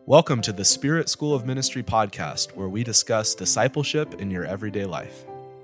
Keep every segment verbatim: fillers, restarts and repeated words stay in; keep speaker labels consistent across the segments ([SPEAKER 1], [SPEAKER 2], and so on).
[SPEAKER 1] Welcome to the Spirit School of Ministry podcast, where we discuss discipleship in your everyday life.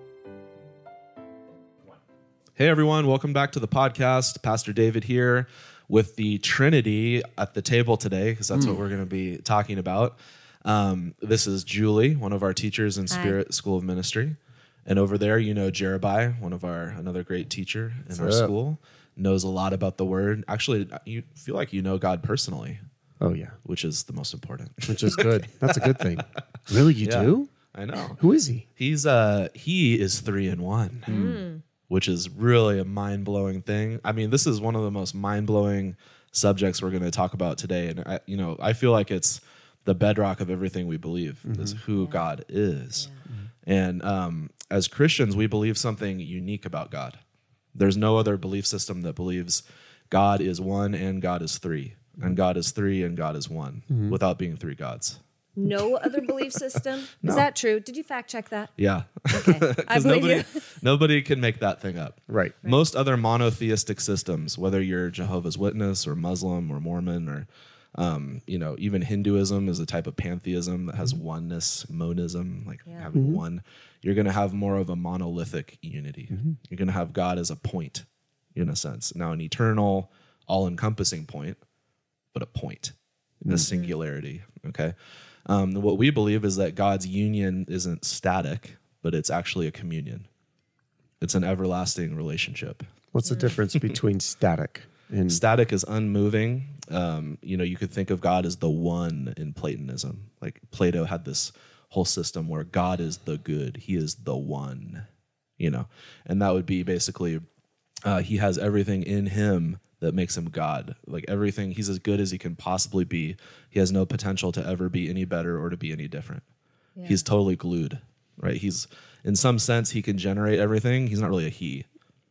[SPEAKER 1] Hey everyone, welcome back to the podcast. Pastor David here with the Trinity at the table today, because that's mm. what we're going to be talking about. Um, this is Julie, one of our teachers in Spirit Hi. School of Ministry. And over there, you know Jerebai, one of our, another great teacher in What's our up? school, knows a lot about the word. Actually, you feel like you know God personally.
[SPEAKER 2] Oh, yeah.
[SPEAKER 1] Which is the most important.
[SPEAKER 2] Which is good. That's a good thing. Really, you yeah, do?
[SPEAKER 1] I know.
[SPEAKER 2] Who is he?
[SPEAKER 1] He's uh he is three in one,
[SPEAKER 3] mm.
[SPEAKER 1] which is really a mind-blowing thing. I mean, this is one of the most mind-blowing subjects we're going to talk about today. And, I, you know, I feel like it's the bedrock of everything we believe, mm-hmm. is who yeah. God is. Yeah. Mm-hmm. And um, as Christians, we believe something unique about God. There's no other belief system that believes God is one and God is three. And God is three and God is one, mm-hmm. without being three gods.
[SPEAKER 3] No other belief system?
[SPEAKER 1] No.
[SPEAKER 3] Is that true? Did you fact check that?
[SPEAKER 1] Yeah.
[SPEAKER 3] Okay. I believe
[SPEAKER 1] nobody,
[SPEAKER 3] you.
[SPEAKER 1] nobody can make that thing up.
[SPEAKER 2] Right.
[SPEAKER 3] right.
[SPEAKER 1] Most other monotheistic systems, whether you're Jehovah's Witness or Muslim or Mormon or, um, you know, even Hinduism is a type of pantheism that has mm-hmm. oneness, monism, like yeah. having mm-hmm. one. You're going to have more of a monolithic unity. Mm-hmm. You're going to have God as a point, in a sense. Now, an eternal, all-encompassing point, but a point, mm-hmm. a singularity, okay? Um, what we believe is that God's union isn't static, but it's actually a communion. It's an everlasting relationship.
[SPEAKER 2] What's the difference between static and...
[SPEAKER 1] Static is unmoving. Um, you know, you could think of God as the one in Platonism. Like Plato had this whole system where God is the good. He is the one, you know? And that would be basically, uh, he has everything in him that makes him God. Like everything, he's as good as he can possibly be. He has no potential to ever be any better or to be any different. Yeah. He's totally glued, right? He's, in some sense, he can generate everything. He's not really a he.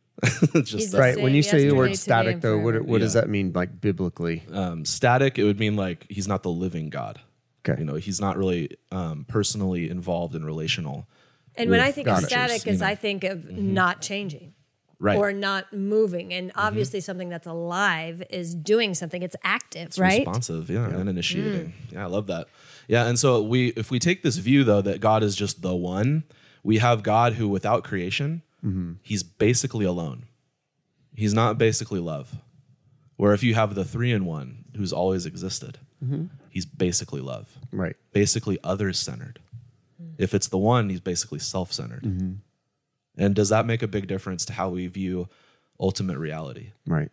[SPEAKER 2] Just right. When you say the word static, though, what, what yeah. does that mean, like biblically?
[SPEAKER 1] Um, static, it would mean like he's not the living God.
[SPEAKER 2] Okay.
[SPEAKER 1] You know, he's not really um, personally involved in relational.
[SPEAKER 3] And when I think of static, is
[SPEAKER 1] you know?
[SPEAKER 3] I think of mm-hmm. not changing.
[SPEAKER 1] Right.
[SPEAKER 3] Or not moving. And obviously mm-hmm. something that's alive is doing something. It's active,
[SPEAKER 1] it's
[SPEAKER 3] right?
[SPEAKER 1] Responsive, yeah, yeah. and initiating. Mm. Yeah, I love that. Yeah, and so we, if we take this view, though, that God is just the one, we have God who, without creation, mm-hmm. he's basically alone. He's not basically love. Where if you have the three in one, who's always existed, mm-hmm. he's basically love.
[SPEAKER 2] Right.
[SPEAKER 1] Basically others-centered. Mm. If it's the one, he's basically self-centered.
[SPEAKER 2] Mm-hmm.
[SPEAKER 1] And does that make a big difference to how we view ultimate reality?
[SPEAKER 2] Right.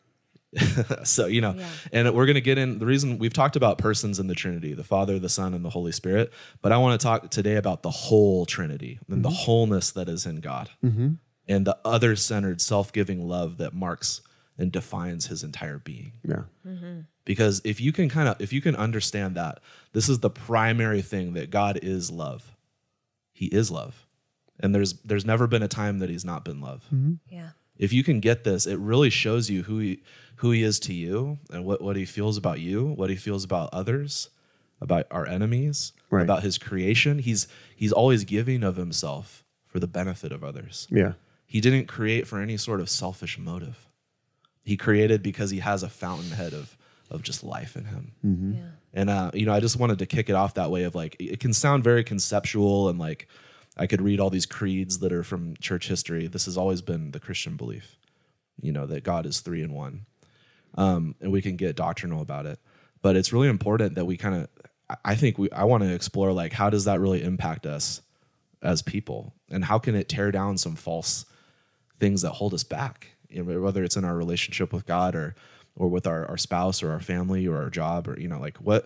[SPEAKER 1] So, you know, yeah. and we're going to get in, the reason we've talked about persons in the Trinity, the Father, the Son, and the Holy Spirit, but I want to talk today about the whole Trinity and mm-hmm. the wholeness that is in God
[SPEAKER 2] mm-hmm.
[SPEAKER 1] and the other-centered, self-giving love that marks and defines his entire being.
[SPEAKER 2] Yeah.
[SPEAKER 3] Mm-hmm.
[SPEAKER 1] Because if you can kind of, if you can understand that, this is the primary thing, that God is love. He is love. And there's there's never been a time that he's not been love.
[SPEAKER 2] Mm-hmm.
[SPEAKER 3] Yeah.
[SPEAKER 1] If you can get this, it really shows you who he who he is to you and what, what he feels about you, what he feels about others, about our enemies,
[SPEAKER 2] right.
[SPEAKER 1] about his creation. He's he's always giving of himself for the benefit of others.
[SPEAKER 2] Yeah.
[SPEAKER 1] He didn't create for any sort of selfish motive. He created because he has a fountainhead of of just life in him.
[SPEAKER 2] Mm-hmm.
[SPEAKER 3] Yeah.
[SPEAKER 1] And uh, you know, I just wanted to kick it off that way of like, it can sound very conceptual and like, I could read all these creeds that are from church history. This has always been the Christian belief, you know, that God is three in one. Um, and we can get doctrinal about it. But it's really important that we kind of, I think we, I want to explore, like, how does that really impact us as people? And how can it tear down some false things that hold us back, you know, whether it's in our relationship with God or or with our, our spouse or our family or our job, or, you know, like what,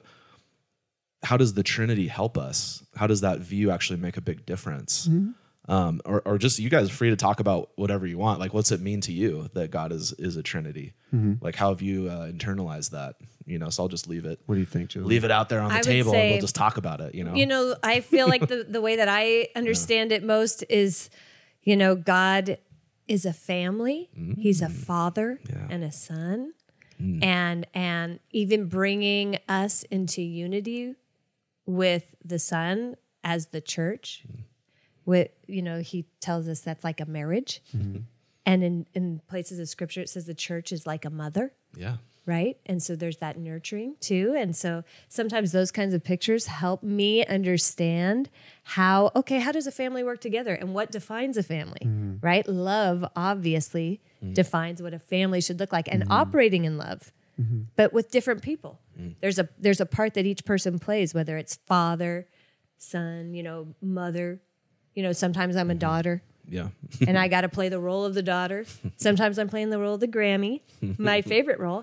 [SPEAKER 1] how does the Trinity help us? How does that view actually make a big difference?
[SPEAKER 2] Mm-hmm.
[SPEAKER 1] Um, or, or just, you guys are free to talk about whatever you want. Like, what's it mean to you that God is is a Trinity?
[SPEAKER 2] Mm-hmm.
[SPEAKER 1] Like, how have you uh, internalized that? You know, so I'll just leave it.
[SPEAKER 2] What do you think, Julie?
[SPEAKER 1] Leave it out there on the
[SPEAKER 3] I
[SPEAKER 1] table,
[SPEAKER 3] say,
[SPEAKER 1] and we'll just talk about it. You know,
[SPEAKER 3] you know, I feel like the the way that I understand yeah. it most is, you know, God is a family. Mm-hmm. He's a father
[SPEAKER 1] yeah.
[SPEAKER 3] and a son,
[SPEAKER 1] mm.
[SPEAKER 3] and and even bringing us into unity with the Son as the church. Mm. With, you know, he tells us that's like a marriage.
[SPEAKER 1] Mm-hmm.
[SPEAKER 3] And in, in places of scripture, it says the church is like a mother.
[SPEAKER 1] Yeah.
[SPEAKER 3] right? And so there's that nurturing too. And so sometimes those kinds of pictures help me understand how, okay, how does a family work together and what defines a family, mm-hmm. right? Love obviously mm-hmm. defines what a family should look like and mm-hmm. operating in love, mm-hmm. but with different people. Mm-hmm. There's a there's a part that each person plays, whether it's father, son, you know, mother. You know, sometimes I'm a mm-hmm. daughter.
[SPEAKER 1] Yeah.
[SPEAKER 3] And I got to play the role of the daughter. Sometimes I'm playing the role of the Grammy, my favorite role.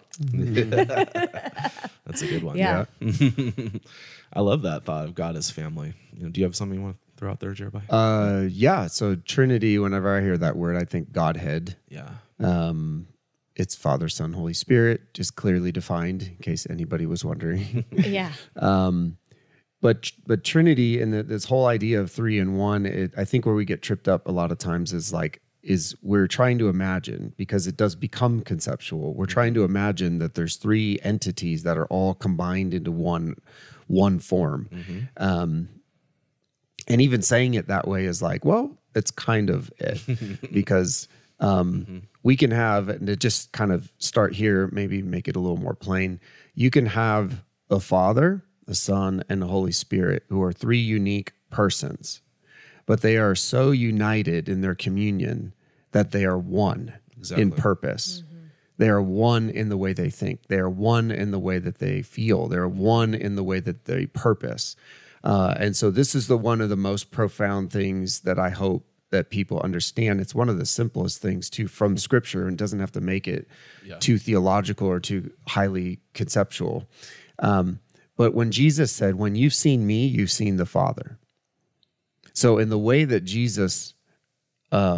[SPEAKER 1] That's a good one.
[SPEAKER 3] Yeah.
[SPEAKER 1] yeah. I love that thought of God as family. You know, do you have something you want to throw out there, Jeremiah?
[SPEAKER 2] Uh, yeah. So Trinity, whenever I hear that word, I think Godhead.
[SPEAKER 1] Yeah.
[SPEAKER 2] Um, it's Father, Son, Holy Spirit, just clearly defined in case anybody was wondering.
[SPEAKER 3] yeah.
[SPEAKER 2] Um, But but Trinity and the, this whole idea of three in one, it, I think where we get tripped up a lot of times is like is we're trying to imagine, because it does become conceptual. We're trying to imagine that there's three entities that are all combined into one one form, mm-hmm. um, and even saying it that way is like, well, it's kind of it because um, mm-hmm. we can have, and to just kind of start here, maybe make it a little more plain. You can have a father, the Son, and the Holy Spirit, who are three unique persons, but they are so united in their communion that they are one exactly. in purpose. Mm-hmm. They are one in the way they think. They are one in the way that they feel. They're one in the way that they purpose. Uh, and so this is the one of the most profound things that I hope that people understand. It's one of the simplest things too from Scripture, and doesn't have to make it yeah. too theological or too highly conceptual. Um, But when Jesus said, when you've seen me, you've seen the Father. So in the way that Jesus, uh,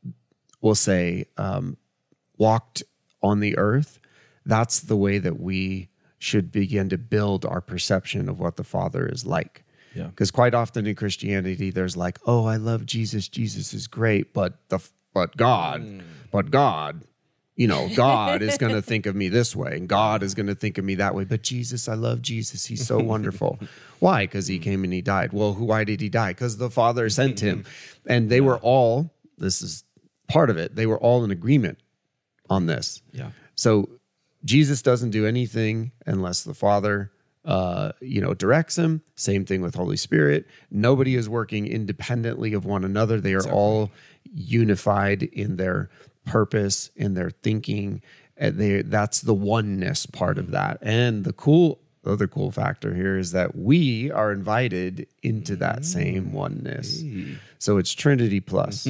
[SPEAKER 2] will say, um, walked on the earth, that's the way that we should begin to build our perception of what the Father is like.
[SPEAKER 1] Yeah.
[SPEAKER 2] Because quite often in Christianity, there's like, oh, I love Jesus. Jesus is great, but the but God, mm. but God. You know, God is going to think of me this way, and God is going to think of me that way. But Jesus, I love Jesus. He's so wonderful. Why? Because he came and he died. Well, who? Why did he die? Because the Father sent him. And they were all, this is part of it, they were all in agreement on this.
[SPEAKER 1] Yeah.
[SPEAKER 2] So Jesus doesn't do anything unless the Father, uh, you know, directs him. Same thing with Holy Spirit. Nobody is working independently of one another. They are exactly. all unified in their purpose, in their thinking. And they, that's the oneness part of that. And the cool, other cool factor here is that we are invited into that same oneness. Hey. So it's Trinity plus.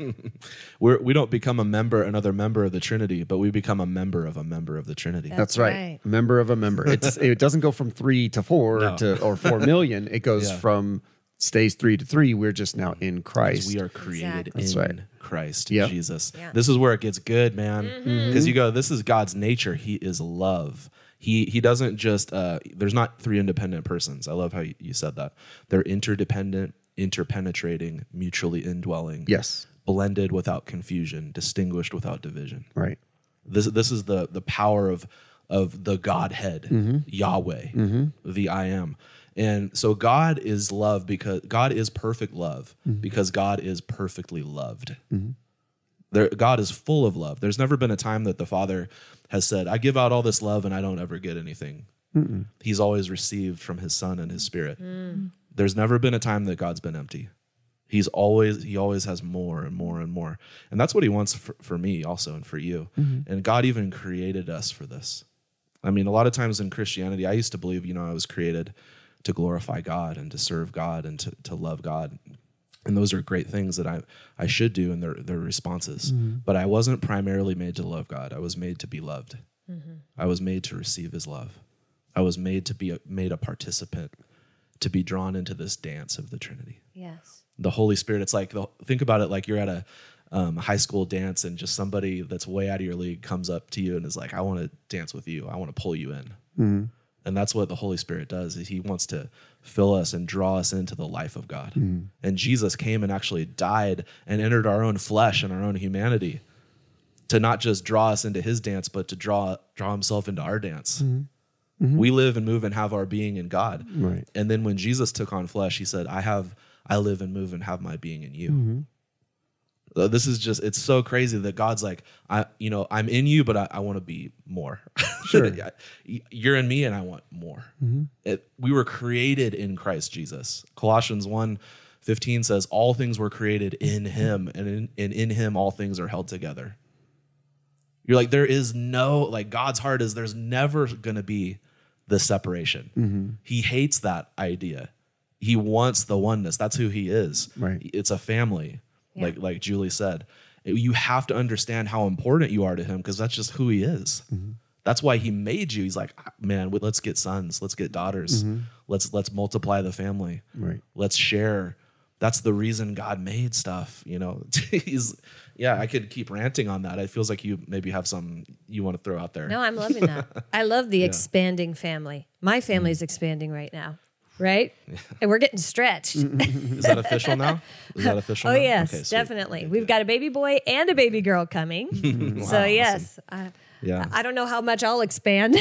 [SPEAKER 1] We're, we don't become a member, another member of the Trinity, but we become a member of a member of the Trinity.
[SPEAKER 2] That's, That's right. right. A member of a member. It's, it doesn't go from three to four no. to or four million. It goes yeah. from stays three to three. We're just now in Christ.
[SPEAKER 1] We are created
[SPEAKER 3] exactly.
[SPEAKER 1] in
[SPEAKER 2] That's right.
[SPEAKER 1] Christ,
[SPEAKER 2] yep.
[SPEAKER 1] Jesus.
[SPEAKER 3] Yeah.
[SPEAKER 1] This is where it gets good, man. Because
[SPEAKER 3] mm-hmm.
[SPEAKER 1] you go, this is God's nature. He is love. He he doesn't just, uh, there's not three independent persons. I love how you, you said that. They're interdependent, interpenetrating, mutually indwelling.
[SPEAKER 2] Yes.
[SPEAKER 1] Blended without confusion, distinguished without division.
[SPEAKER 2] Right.
[SPEAKER 1] This this is the the power of of the Godhead, mm-hmm. Yahweh, mm-hmm. the I Am. And so God is love because God is perfect love mm-hmm. because God is perfectly loved. Mm-hmm. There, God is full of love. There's never been a time that the Father has said, I give out all this love and I don't ever get anything. Mm-mm. He's always received from his Son and his Spirit. Mm. There's never been a time that God's been empty. He's always, he always has more and more and more. And that's what he wants for, for me also and for you. Mm-hmm. And God even created us for this. I mean, a lot of times in Christianity, I used to believe, you know, I was created to glorify God and to serve God and to, to love God. And those are great things that I, I should do in their, their responses. Mm-hmm. But I wasn't primarily made to love God. I was made to be loved. Mm-hmm. I was made to receive his love. I was made to be a, made a participant, to be drawn into this dance of the Trinity.
[SPEAKER 3] Yes.
[SPEAKER 1] The Holy Spirit, it's like, the, think about it like you're at a um, high school dance and just somebody that's way out of your league comes up to you and is like, I want to dance with you. I want to pull you in. Mm-hmm. And that's what the Holy Spirit does. Is he wants to fill us and draw us into the life of God. Mm-hmm. And Jesus came and actually died and entered our own flesh and our own humanity to not just draw us into his dance, but to draw draw himself into our dance. Mm-hmm. Mm-hmm. We live and move and have our being in God.
[SPEAKER 2] Right.
[SPEAKER 1] And then when Jesus took on flesh, he said, I have, I live and move and have my being in you. Mm-hmm. Uh, This is just, it's so crazy that God's like, I, you know, I'm in you, but I, I want to be more.
[SPEAKER 2] Sure.
[SPEAKER 1] Yeah, you're in me and I want more. It, we were created in Christ Jesus. Colossians one fifteen says, all things were created in him, and in, and in him all things are held together. You're like, there is no, like God's heart is there's never going to be the separation.
[SPEAKER 2] Mm-hmm.
[SPEAKER 1] He hates that idea. He wants the oneness. That's who he is.
[SPEAKER 2] Right.
[SPEAKER 1] It's a family.
[SPEAKER 3] Yeah.
[SPEAKER 1] Like like Julie said, you have to understand how important you are to him because that's just who he is.
[SPEAKER 2] Mm-hmm.
[SPEAKER 1] That's why he made you. He's like, man, let's get sons, let's get daughters,
[SPEAKER 2] Mm-hmm.
[SPEAKER 1] let's let's multiply the family,
[SPEAKER 2] Right.
[SPEAKER 1] let's share. That's the reason God made stuff. You know, he's yeah. I could keep ranting on that. It feels like you maybe have some you want to throw out there.
[SPEAKER 3] No, I'm loving that. I love the expanding family. My family's expanding right now, right? And we're getting stretched.
[SPEAKER 1] Is that official now? Is that official?
[SPEAKER 3] Oh,
[SPEAKER 1] now?
[SPEAKER 3] yes,
[SPEAKER 1] Okay, sweet.
[SPEAKER 3] definitely. We've got a baby boy and a baby girl coming. So,
[SPEAKER 1] Wow,
[SPEAKER 3] yes. I,
[SPEAKER 1] Yeah.
[SPEAKER 3] I don't know how much I'll expand,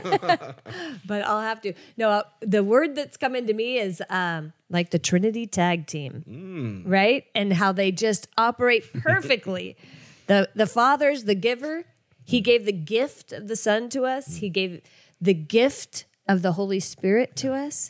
[SPEAKER 3] but I'll have to. No, uh, the word that's coming to me is um, like the Trinity tag team, right? And how they just operate perfectly. the The Father's the giver. He gave the gift of the Son to us. He gave the gift of the Holy Spirit to us.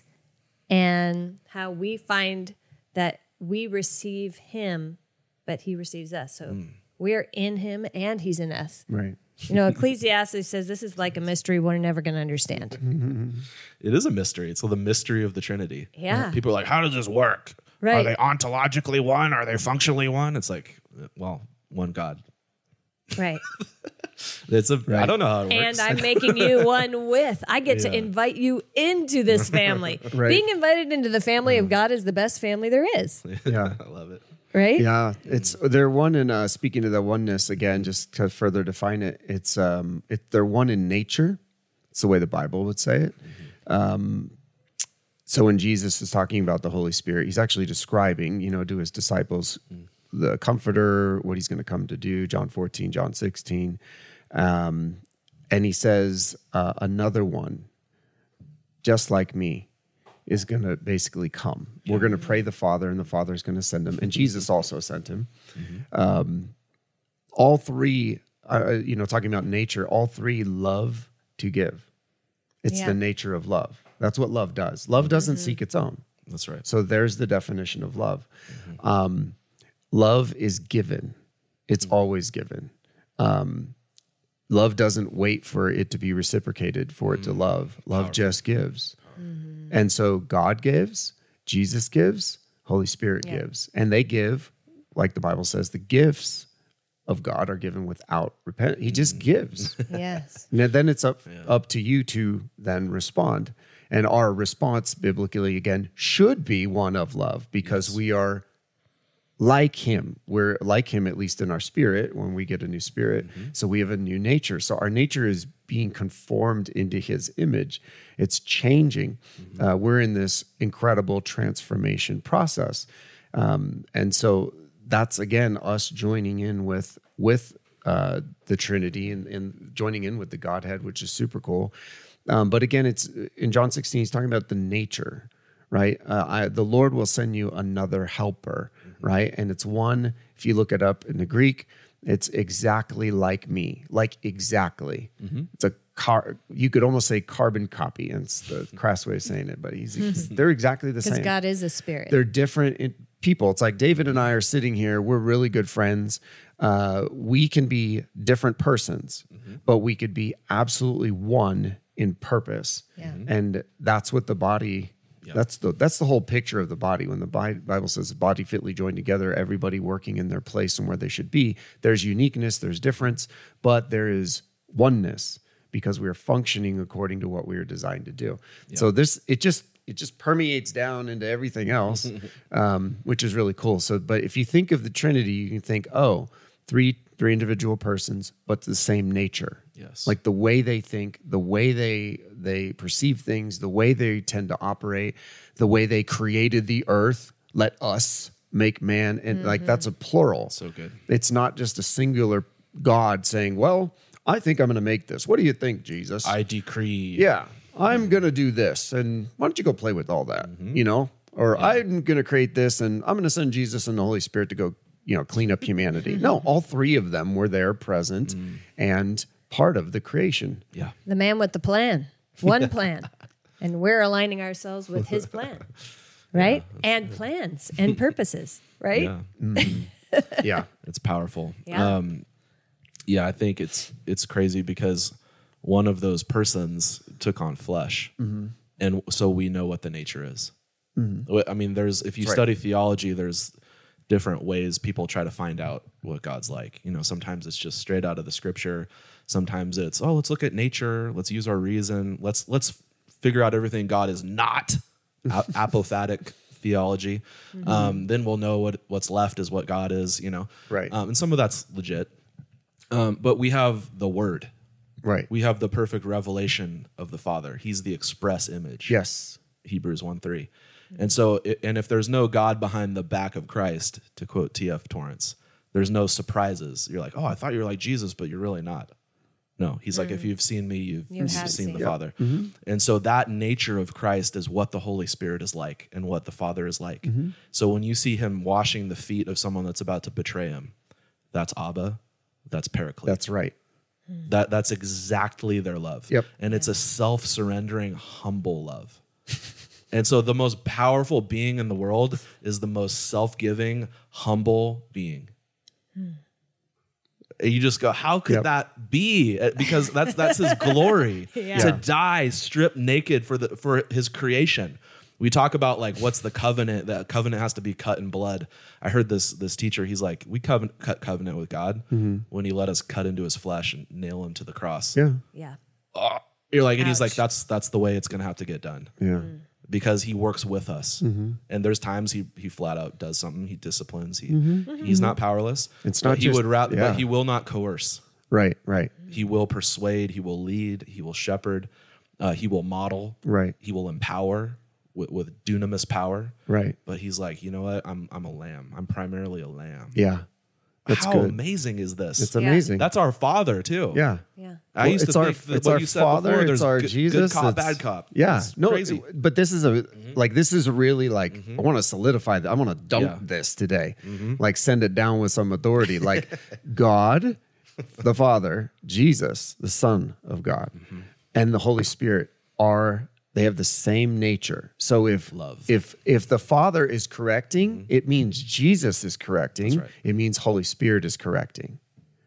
[SPEAKER 3] And how we find that we receive him, but he receives us. So we're in him and he's in us.
[SPEAKER 2] Right.
[SPEAKER 3] You know, Ecclesiastes says this is like a mystery we're never going to understand.
[SPEAKER 1] It is a mystery. It's the mystery of the Trinity.
[SPEAKER 3] Yeah.
[SPEAKER 1] People are like, how does this work?
[SPEAKER 3] Right.
[SPEAKER 1] Are they ontologically one? Are they functionally one? It's like, well, one God.
[SPEAKER 3] Right.
[SPEAKER 1] It's a. I
[SPEAKER 2] Right.
[SPEAKER 1] don't know how it
[SPEAKER 3] And
[SPEAKER 1] works.
[SPEAKER 3] I'm making you one with. I get to
[SPEAKER 1] Yeah.
[SPEAKER 3] invite you into this family.
[SPEAKER 2] Right.
[SPEAKER 3] Being invited into the family of God is the best family there is.
[SPEAKER 2] Yeah.
[SPEAKER 1] I love it.
[SPEAKER 3] Right?
[SPEAKER 2] Yeah, it's they're one in uh, speaking to the oneness again, just to further define it. It's um, it, they're one in nature. It's the way the Bible would say it. Um, so when Jesus is talking about the Holy Spirit, he's actually describing, you know, to his disciples, the Comforter, what he's going to come to do. John fourteen, John sixteen, um, and he says uh, another one, just like me, is going to basically come. We're going to pray the Father, and the Father is going to send him. And Jesus also sent him. Um, all three, uh, you know, talking about nature, all three love to give. It's
[SPEAKER 3] Yeah.
[SPEAKER 2] the nature of love. That's what love does. Love doesn't seek its own.
[SPEAKER 1] That's right.
[SPEAKER 2] So there's the definition of love. Um, love is given. It's always given. Um, love doesn't wait for it to be reciprocated for it to love. Love just gives. And so God gives, Jesus gives, Holy Spirit
[SPEAKER 3] Yeah.
[SPEAKER 2] gives. And they give, like the Bible says, the gifts of God are given without repentance. He just gives.
[SPEAKER 3] Yes.
[SPEAKER 2] And then it's up up to you to then respond. And our response biblically, again, should be one of love because we are like him. We're like him, at least in our spirit, when we get a new spirit. So we have a new nature. So our nature is being conformed into his image. It's changing. Uh, we're in this incredible transformation process. Um, and so that's, again, us joining in with, with uh, the Trinity and, and joining in with the Godhead, which is super cool. Um, but again, it's in John sixteen, he's talking about the nature, right? Uh, I, the Lord will send you another helper, right? And it's one, if you look it up in the Greek, it's exactly like me, like exactly. It's a car, you could almost say carbon copy. And it's the crass way of saying it, but he's, they're exactly the
[SPEAKER 3] Because
[SPEAKER 2] same.
[SPEAKER 3] God is a spirit.
[SPEAKER 2] They're different in people. It's like David and I are sitting here. We're really good friends. Uh, we can be different persons, but we could be absolutely one in purpose.
[SPEAKER 3] Yeah.
[SPEAKER 2] And that's what the body, that's the that's the whole picture of the body. When the Bi- Bible says the body fitly joined together, everybody working in their place and where they should be, there's uniqueness, there's difference, but there is oneness because we are functioning according to what we are designed to do. So this, it just, it just permeates down into everything else, um, which is really cool. So, but if you think of the Trinity, you can think, oh, three three individual persons, but the same nature.
[SPEAKER 1] Yes.
[SPEAKER 2] Like the way they think, the way they they perceive things, the way they tend to operate, the way they created the earth. Let us make man, and like that's a plural.
[SPEAKER 1] So good.
[SPEAKER 2] It's not just a singular God saying, "Well, I think I'm going to make this. What do you think, Jesus?"
[SPEAKER 1] I decree.
[SPEAKER 2] Yeah, I'm going to do this. And why don't you go play with all that, you know? Or I'm going to create this and I'm going to send Jesus and the Holy Spirit to go you know, clean up humanity. No, all three of them were there present and part of the creation.
[SPEAKER 1] Yeah.
[SPEAKER 3] The man with the plan, one plan. And we're aligning ourselves with his plan, right? Yeah, and plans and purposes, right?
[SPEAKER 1] Yeah.
[SPEAKER 2] Mm-hmm. Yeah.
[SPEAKER 1] It's powerful.
[SPEAKER 3] Yeah.
[SPEAKER 1] Um, yeah, I think it's it's crazy because one of those persons took on flesh.
[SPEAKER 2] Mm-hmm.
[SPEAKER 1] And so we know what the nature is. Mm-hmm. I mean, there's if you
[SPEAKER 2] That's right.
[SPEAKER 1] study theology, there's different ways people try to find out what God's like. You know, sometimes it's just straight out of the scripture. Sometimes it's, oh, let's look at nature. Let's use our reason. Let's let's figure out everything God is not. A- apophatic theology. Mm-hmm. Um, then we'll know what what's left is what God is. You know,
[SPEAKER 2] right?
[SPEAKER 1] Um, and some of that's legit. Um, but we have the Word.
[SPEAKER 2] Right.
[SPEAKER 1] We have the perfect revelation of the Father. He's the express image.
[SPEAKER 2] Yes.
[SPEAKER 1] Hebrews one three. And so, and if there's no God behind the back of Christ, to quote T F Torrance, there's no surprises. You're like, oh, I thought you were like Jesus, but you're really not. No, he's mm. like, if you've seen me, you've,
[SPEAKER 3] you
[SPEAKER 1] you've
[SPEAKER 3] seen,
[SPEAKER 1] seen the
[SPEAKER 3] yep.
[SPEAKER 1] Father.
[SPEAKER 2] Mm-hmm.
[SPEAKER 1] And so that nature of Christ is what the Holy Spirit is like and what the Father is like.
[SPEAKER 2] Mm-hmm.
[SPEAKER 1] So when you see him washing the feet of someone that's about to betray him, that's Abba, that's Paraclete.
[SPEAKER 2] That's right.
[SPEAKER 1] That That's exactly their love.
[SPEAKER 2] Yep.
[SPEAKER 1] And it's a self-surrendering, humble love. And so the most powerful being in the world is the most self-giving, humble being. Hmm. You just go, how could
[SPEAKER 2] yep. that
[SPEAKER 1] be? Because that's that's his glory
[SPEAKER 3] yeah.
[SPEAKER 1] to die stripped naked for the for his creation. We talk about like what's the covenant? That covenant has to be cut in blood. I heard this this teacher. He's like, we covenant, cut covenant with God mm-hmm. when He let us cut into His flesh and nail Him to the cross.
[SPEAKER 2] Yeah,
[SPEAKER 3] yeah.
[SPEAKER 1] Oh, you're like,
[SPEAKER 3] Ouch.
[SPEAKER 1] And he's like, that's that's the way it's gonna have to get done.
[SPEAKER 2] Yeah.
[SPEAKER 3] Mm.
[SPEAKER 1] Because He works with us, mm-hmm. and there's times he he flat out does something. He disciplines. He mm-hmm. he's not powerless.
[SPEAKER 2] It's not.
[SPEAKER 1] He
[SPEAKER 2] just,
[SPEAKER 1] would rather,
[SPEAKER 2] yeah.
[SPEAKER 1] but He will not coerce.
[SPEAKER 2] Right. Right.
[SPEAKER 1] He will persuade. He will lead. He will shepherd. Uh, he will model.
[SPEAKER 2] Right.
[SPEAKER 1] He will empower with, with dunamis power.
[SPEAKER 2] Right.
[SPEAKER 1] But He's like, you know what? I'm I'm a lamb. I'm primarily a lamb.
[SPEAKER 2] Yeah. That's
[SPEAKER 1] How
[SPEAKER 2] good.
[SPEAKER 1] amazing is this?
[SPEAKER 2] It's
[SPEAKER 3] Yeah.
[SPEAKER 2] amazing.
[SPEAKER 1] That's our Father too.
[SPEAKER 2] Yeah.
[SPEAKER 3] Yeah.
[SPEAKER 1] I
[SPEAKER 2] Well,
[SPEAKER 1] used to
[SPEAKER 2] it's our,
[SPEAKER 1] think that
[SPEAKER 2] it's
[SPEAKER 1] what
[SPEAKER 2] our
[SPEAKER 1] you said
[SPEAKER 2] Father,
[SPEAKER 1] before,
[SPEAKER 2] it's
[SPEAKER 1] there's
[SPEAKER 2] our
[SPEAKER 1] good,
[SPEAKER 2] Jesus,
[SPEAKER 1] good cop,
[SPEAKER 2] it's-
[SPEAKER 1] bad cop.
[SPEAKER 2] Yeah,
[SPEAKER 1] It's
[SPEAKER 2] no,
[SPEAKER 1] crazy.
[SPEAKER 2] it- but this is a mm-hmm. like this is really like mm-hmm. I want to solidify that. I want to dump
[SPEAKER 1] Yeah.
[SPEAKER 2] this today,
[SPEAKER 1] mm-hmm.
[SPEAKER 2] like send it down with some authority. Like God, the Father, Jesus, the Son of God, mm-hmm. and the Holy Spirit are. They have the same nature. So if
[SPEAKER 1] Love.
[SPEAKER 2] if if the Father is correcting,
[SPEAKER 1] mm-hmm.
[SPEAKER 2] it means Jesus is correcting.
[SPEAKER 1] That's right.
[SPEAKER 2] It means Holy Spirit is correcting.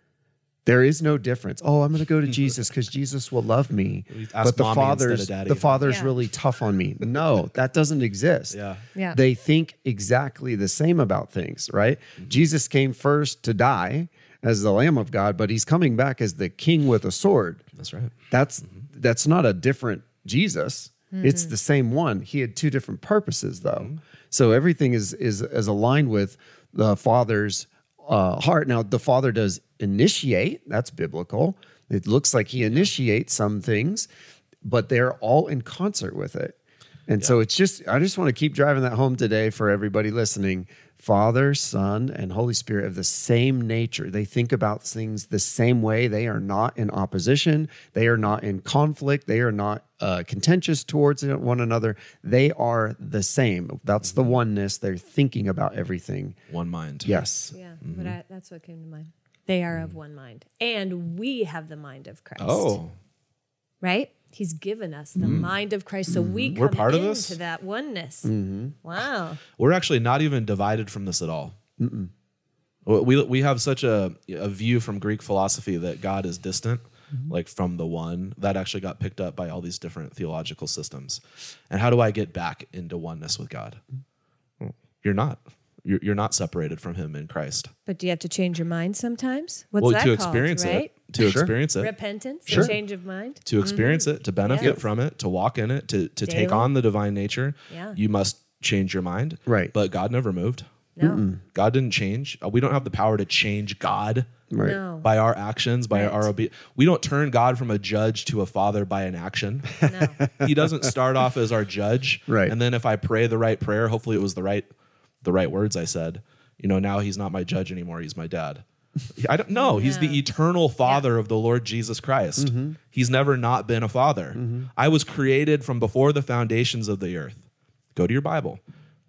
[SPEAKER 2] There is no difference. Oh, I'm going to go to Jesus because Jesus will love me.
[SPEAKER 1] Ask
[SPEAKER 2] But the
[SPEAKER 1] mommy
[SPEAKER 2] Father's
[SPEAKER 1] instead of daddy.
[SPEAKER 2] the Father's
[SPEAKER 3] Yeah.
[SPEAKER 2] really tough on me. No, that doesn't exist.
[SPEAKER 1] Yeah.
[SPEAKER 3] Yeah.
[SPEAKER 2] They think exactly the same about things, right?
[SPEAKER 1] Mm-hmm.
[SPEAKER 2] Jesus came first to die as the Lamb of God, but He's coming back as the King with a sword.
[SPEAKER 1] That's right.
[SPEAKER 2] That's
[SPEAKER 1] Mm-hmm.
[SPEAKER 2] that's not a different Jesus. It's the same one. He had two different purposes, though.
[SPEAKER 1] Mm-hmm.
[SPEAKER 2] So everything is is is aligned with the Father's uh, heart. Now, the Father does initiate. That's biblical. It looks like He initiates some things, but they're all in concert with it. And so it's just, I just want to keep driving that home today for everybody listening. Father, Son, and Holy Spirit have the same nature. They think about things the same way. They are not in opposition. They are not in conflict. They are not uh, contentious towards one another. They are the same. That's the oneness. They're thinking about everything.
[SPEAKER 1] One mind.
[SPEAKER 2] Yes.
[SPEAKER 3] Yeah. But I, that's what came to mind. They are of one mind. And we have the mind of Christ.
[SPEAKER 1] Oh.
[SPEAKER 3] Right? He's given us the mind of Christ. So we come
[SPEAKER 1] We're part of
[SPEAKER 3] into
[SPEAKER 1] this?
[SPEAKER 3] that oneness. Wow.
[SPEAKER 1] We're actually not even divided from this at all. Mm-mm. We we have such a, a view from Greek philosophy that God is distant, mm-hmm. like from the one. That actually got picked up by all these different theological systems. And how do I get back into oneness with God? Well, you're not. You're, you're not separated from Him in Christ.
[SPEAKER 3] But do you have to change your mind sometimes? What's
[SPEAKER 1] well,
[SPEAKER 3] that
[SPEAKER 1] to
[SPEAKER 3] called,
[SPEAKER 1] experience
[SPEAKER 3] right?
[SPEAKER 1] it. To
[SPEAKER 2] Sure.
[SPEAKER 1] experience it.
[SPEAKER 3] Repentance,
[SPEAKER 2] Sure.
[SPEAKER 3] a change of mind.
[SPEAKER 1] To experience it, to benefit
[SPEAKER 3] Yes.
[SPEAKER 1] from it, to walk in it, to, to take
[SPEAKER 3] Daily.
[SPEAKER 1] on the divine nature,
[SPEAKER 3] Yeah.
[SPEAKER 1] you must change your mind.
[SPEAKER 2] Right.
[SPEAKER 1] But God never moved.
[SPEAKER 3] No.
[SPEAKER 1] God didn't change. Uh, We don't have the power to change God
[SPEAKER 2] Right.
[SPEAKER 3] No.
[SPEAKER 1] by our actions, by
[SPEAKER 3] Right.
[SPEAKER 1] our obe- We don't turn God from a judge to a father by an action.
[SPEAKER 3] No.
[SPEAKER 1] He doesn't start off as our judge.
[SPEAKER 2] Right.
[SPEAKER 1] And then if I pray the right prayer, hopefully it was the right the right words I said. You know, now He's not my judge anymore. He's my dad. I don't know. He's the
[SPEAKER 3] Yeah.
[SPEAKER 1] eternal Father of the Lord Jesus Christ.
[SPEAKER 2] Mm-hmm.
[SPEAKER 1] He's never not been a father. I was created from before the foundations of the earth. Go to your Bible.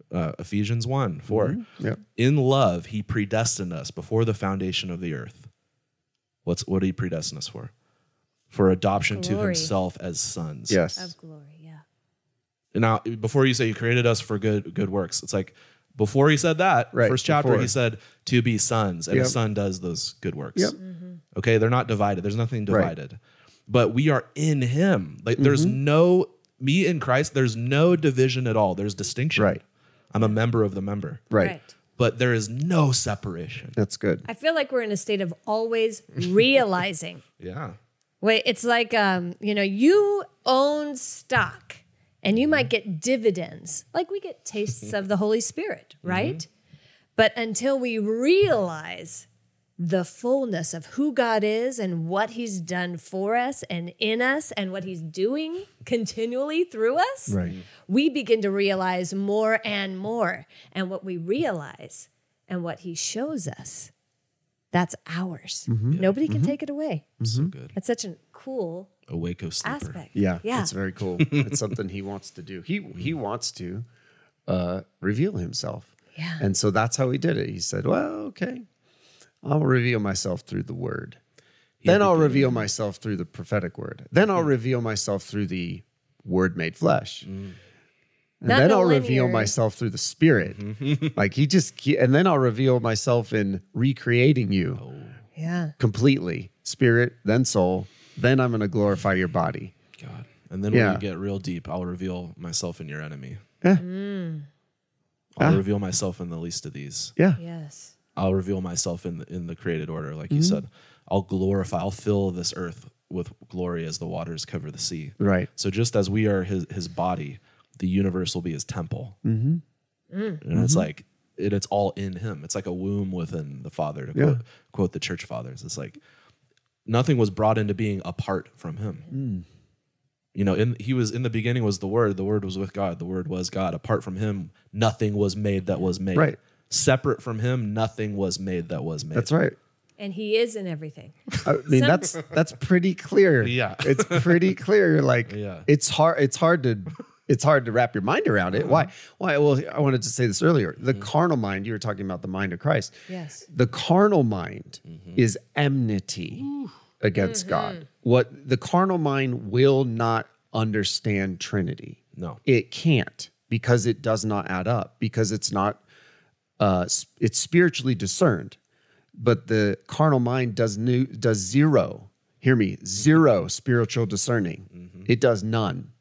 [SPEAKER 1] uh, Ephesians one, four.
[SPEAKER 2] Mm-hmm. Yep.
[SPEAKER 1] In love, he predestined us before the foundation of the earth. What's what did he predestine us for? For adoption to
[SPEAKER 3] Glory.
[SPEAKER 1] himself as sons.
[SPEAKER 2] Yes.
[SPEAKER 3] Of glory, yeah.
[SPEAKER 1] Now, before you say he created us for good good works, it's like before he said that,
[SPEAKER 2] Right,
[SPEAKER 1] first chapter,
[SPEAKER 2] before.
[SPEAKER 1] he said to be sons, and
[SPEAKER 2] Yep.
[SPEAKER 1] a son does those good works.
[SPEAKER 2] Yep.
[SPEAKER 1] Okay, they're not divided. There's nothing
[SPEAKER 2] Right.
[SPEAKER 1] divided. But we are in him. Like there's
[SPEAKER 2] Mm-hmm.
[SPEAKER 1] no me in Christ, there's no division at all. There's distinction.
[SPEAKER 2] Right.
[SPEAKER 1] I'm a member of the member.
[SPEAKER 2] Right.
[SPEAKER 1] But there is no separation.
[SPEAKER 2] That's good.
[SPEAKER 3] I feel like we're in a state of always realizing.
[SPEAKER 1] Yeah.
[SPEAKER 3] Wait, it's like um, you know, you own stock and you might get dividends. Like we get tastes of the Holy Spirit, right? But until we realize the fullness of who God is and what he's done for us and in us and what he's doing continually through us,
[SPEAKER 2] Right.
[SPEAKER 3] we begin to realize more and more. And what we realize and what he shows us, that's ours. Nobody can take it away.
[SPEAKER 1] So good.
[SPEAKER 3] That's such a cool
[SPEAKER 1] A Waco sleeper.
[SPEAKER 3] aspect.
[SPEAKER 2] Yeah,
[SPEAKER 3] Yeah.
[SPEAKER 2] it's very cool. It's something he wants to do. He he wants to uh, reveal himself.
[SPEAKER 3] Yeah.
[SPEAKER 2] And so that's how he did it. He said, well, okay, I'll reveal myself through the word. Then I'll reveal myself through the prophetic word. Then I'll reveal myself through the word made flesh. And
[SPEAKER 3] Not
[SPEAKER 2] then
[SPEAKER 3] in a
[SPEAKER 2] I'll reveal
[SPEAKER 3] linear-
[SPEAKER 2] myself through the spirit. Like he just, he- and then I'll reveal myself in recreating you
[SPEAKER 3] Yeah.
[SPEAKER 2] completely, spirit, then soul. Then I'm going to glorify your body.
[SPEAKER 1] God. And then
[SPEAKER 2] Yeah.
[SPEAKER 1] when you get real deep, I'll reveal myself in your enemy.
[SPEAKER 2] Yeah.
[SPEAKER 1] I'll
[SPEAKER 2] Ah.
[SPEAKER 1] reveal myself in the least of these.
[SPEAKER 2] Yeah.
[SPEAKER 3] Yes.
[SPEAKER 1] I'll reveal myself in the, in the created order, like you said. I'll glorify, I'll fill this earth with glory as the waters cover the sea.
[SPEAKER 2] Right.
[SPEAKER 1] So just as we are his, his body, the universe will be his temple. Mm-hmm. And it's like, it, it's all in him. It's like a womb within the Father, to
[SPEAKER 2] Yeah.
[SPEAKER 1] quote, quote the church fathers. It's like nothing was brought into being apart from him. You know, in he was in the beginning was the Word. The Word was with God. The Word was God. Apart from him, nothing was made that was made.
[SPEAKER 2] Right.
[SPEAKER 1] Separate from him, nothing was made that was made.
[SPEAKER 2] That's right.
[SPEAKER 3] And he is in everything.
[SPEAKER 2] I mean,
[SPEAKER 3] Some-
[SPEAKER 2] that's that's pretty clear.
[SPEAKER 1] Yeah.
[SPEAKER 2] It's pretty clear. Like
[SPEAKER 1] Yeah.
[SPEAKER 2] it's hard it's hard to it's hard to wrap your mind around it. Why? Why? Well, I wanted to say this earlier. The carnal mind, you were talking about the mind of Christ.
[SPEAKER 3] Yes.
[SPEAKER 2] The carnal mind is enmity against God. What the carnal mind will not understand Trinity.
[SPEAKER 1] No.
[SPEAKER 2] It can't because it does not add up, because it's not uh s- it's spiritually discerned. But the carnal mind does new, does zero. Hear me, zero spiritual discerning. It does none.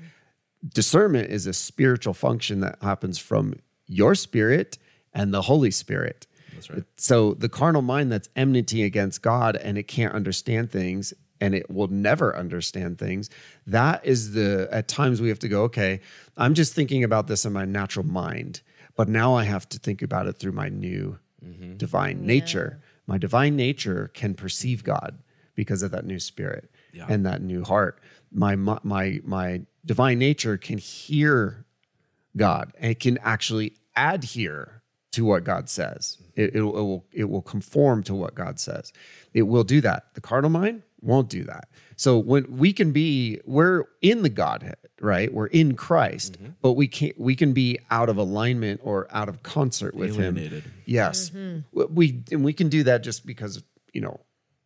[SPEAKER 2] Discernment is a spiritual function that happens from your spirit and the Holy Spirit.
[SPEAKER 1] That's right.
[SPEAKER 2] So the carnal mind that's enmity against God and it can't understand things and it will never understand things. That is the, at times we have to go, okay, I'm just thinking about this in my natural mind, but now I have to think about it through my new divine nature. My divine nature can perceive God because of that new spirit
[SPEAKER 1] Yeah.
[SPEAKER 2] and that new heart. My, my, my, my divine nature can hear God and it can actually adhere to what God says. It, it, will, it will it will conform to what God says. It will do that. The carnal mind won't do that. So when we can be, we're in the Godhead, right? We're in Christ, but we can't. We can be out of alignment or out of concert with
[SPEAKER 1] Alienated.
[SPEAKER 2] Him. Yes, we and we can do that just because you know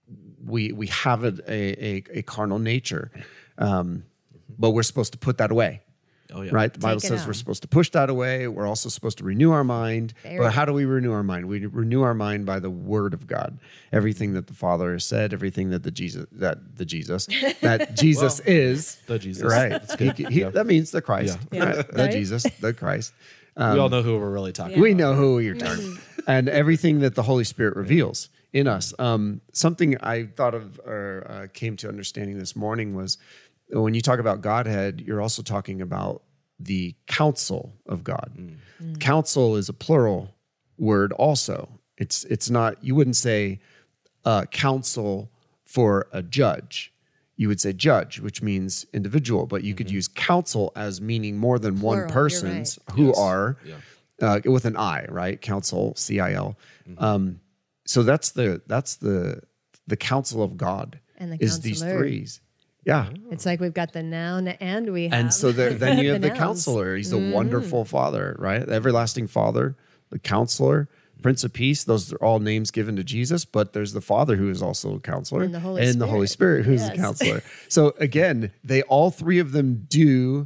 [SPEAKER 2] we we have a a, a carnal nature, um, but we're supposed to put that away.
[SPEAKER 1] Oh, yeah.
[SPEAKER 2] Right? The Bible
[SPEAKER 3] Take it
[SPEAKER 2] says
[SPEAKER 3] out.
[SPEAKER 2] we're supposed to push that away. We're also supposed to renew our mind.
[SPEAKER 3] Very
[SPEAKER 2] But how do we renew our mind? We renew our mind by the word of God. Everything that the Father has said, everything that the Jesus that the Jesus that Jesus is.
[SPEAKER 1] The Jesus.
[SPEAKER 2] Right.
[SPEAKER 1] That's good.
[SPEAKER 2] He- he-
[SPEAKER 1] Yeah.
[SPEAKER 2] That means the Christ.
[SPEAKER 3] Yeah.
[SPEAKER 2] Right? The
[SPEAKER 3] Right?
[SPEAKER 2] Jesus, the Christ.
[SPEAKER 1] we all know who we're really talking
[SPEAKER 2] We
[SPEAKER 1] about.
[SPEAKER 2] know who you're talking and everything that the Holy Spirit reveals in us. Um, something I thought of or uh, came to understanding this morning was when you talk about Godhead, you're also talking about the counsel of God. Counsel is a plural word also. It's it's not, you wouldn't say uh, counsel for a judge. You would say judge, which means individual, but you could use counsel as meaning more than
[SPEAKER 3] Plural,
[SPEAKER 2] one
[SPEAKER 3] you're
[SPEAKER 2] persons
[SPEAKER 3] right.
[SPEAKER 2] who
[SPEAKER 1] Yes.
[SPEAKER 2] are
[SPEAKER 1] Yeah.
[SPEAKER 2] uh, with an I, right? Counsel, C I L. Um, so that's the that's the the counsel of God
[SPEAKER 3] And the
[SPEAKER 2] is these
[SPEAKER 3] counselor.
[SPEAKER 2] threes. Yeah.
[SPEAKER 3] It's like we've got the noun and we have
[SPEAKER 2] And so there, then you have the,
[SPEAKER 3] nouns.
[SPEAKER 2] counselor. He's a wonderful father, right? The everlasting father, the counselor, Prince of Peace. Those are all names given to Jesus, but there's the Father who is also a counselor,
[SPEAKER 3] And the Holy
[SPEAKER 2] and the Holy
[SPEAKER 3] Spirit.
[SPEAKER 2] Spirit who's
[SPEAKER 3] Yes.
[SPEAKER 2] a counselor. So again, they all three of them do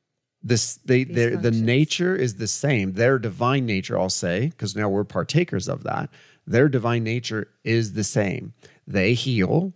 [SPEAKER 2] this. They
[SPEAKER 3] These
[SPEAKER 2] their the
[SPEAKER 3] functions.
[SPEAKER 2] nature is the same. Their divine nature, I'll say, because now we're partakers of that. Their divine nature is the same. They heal,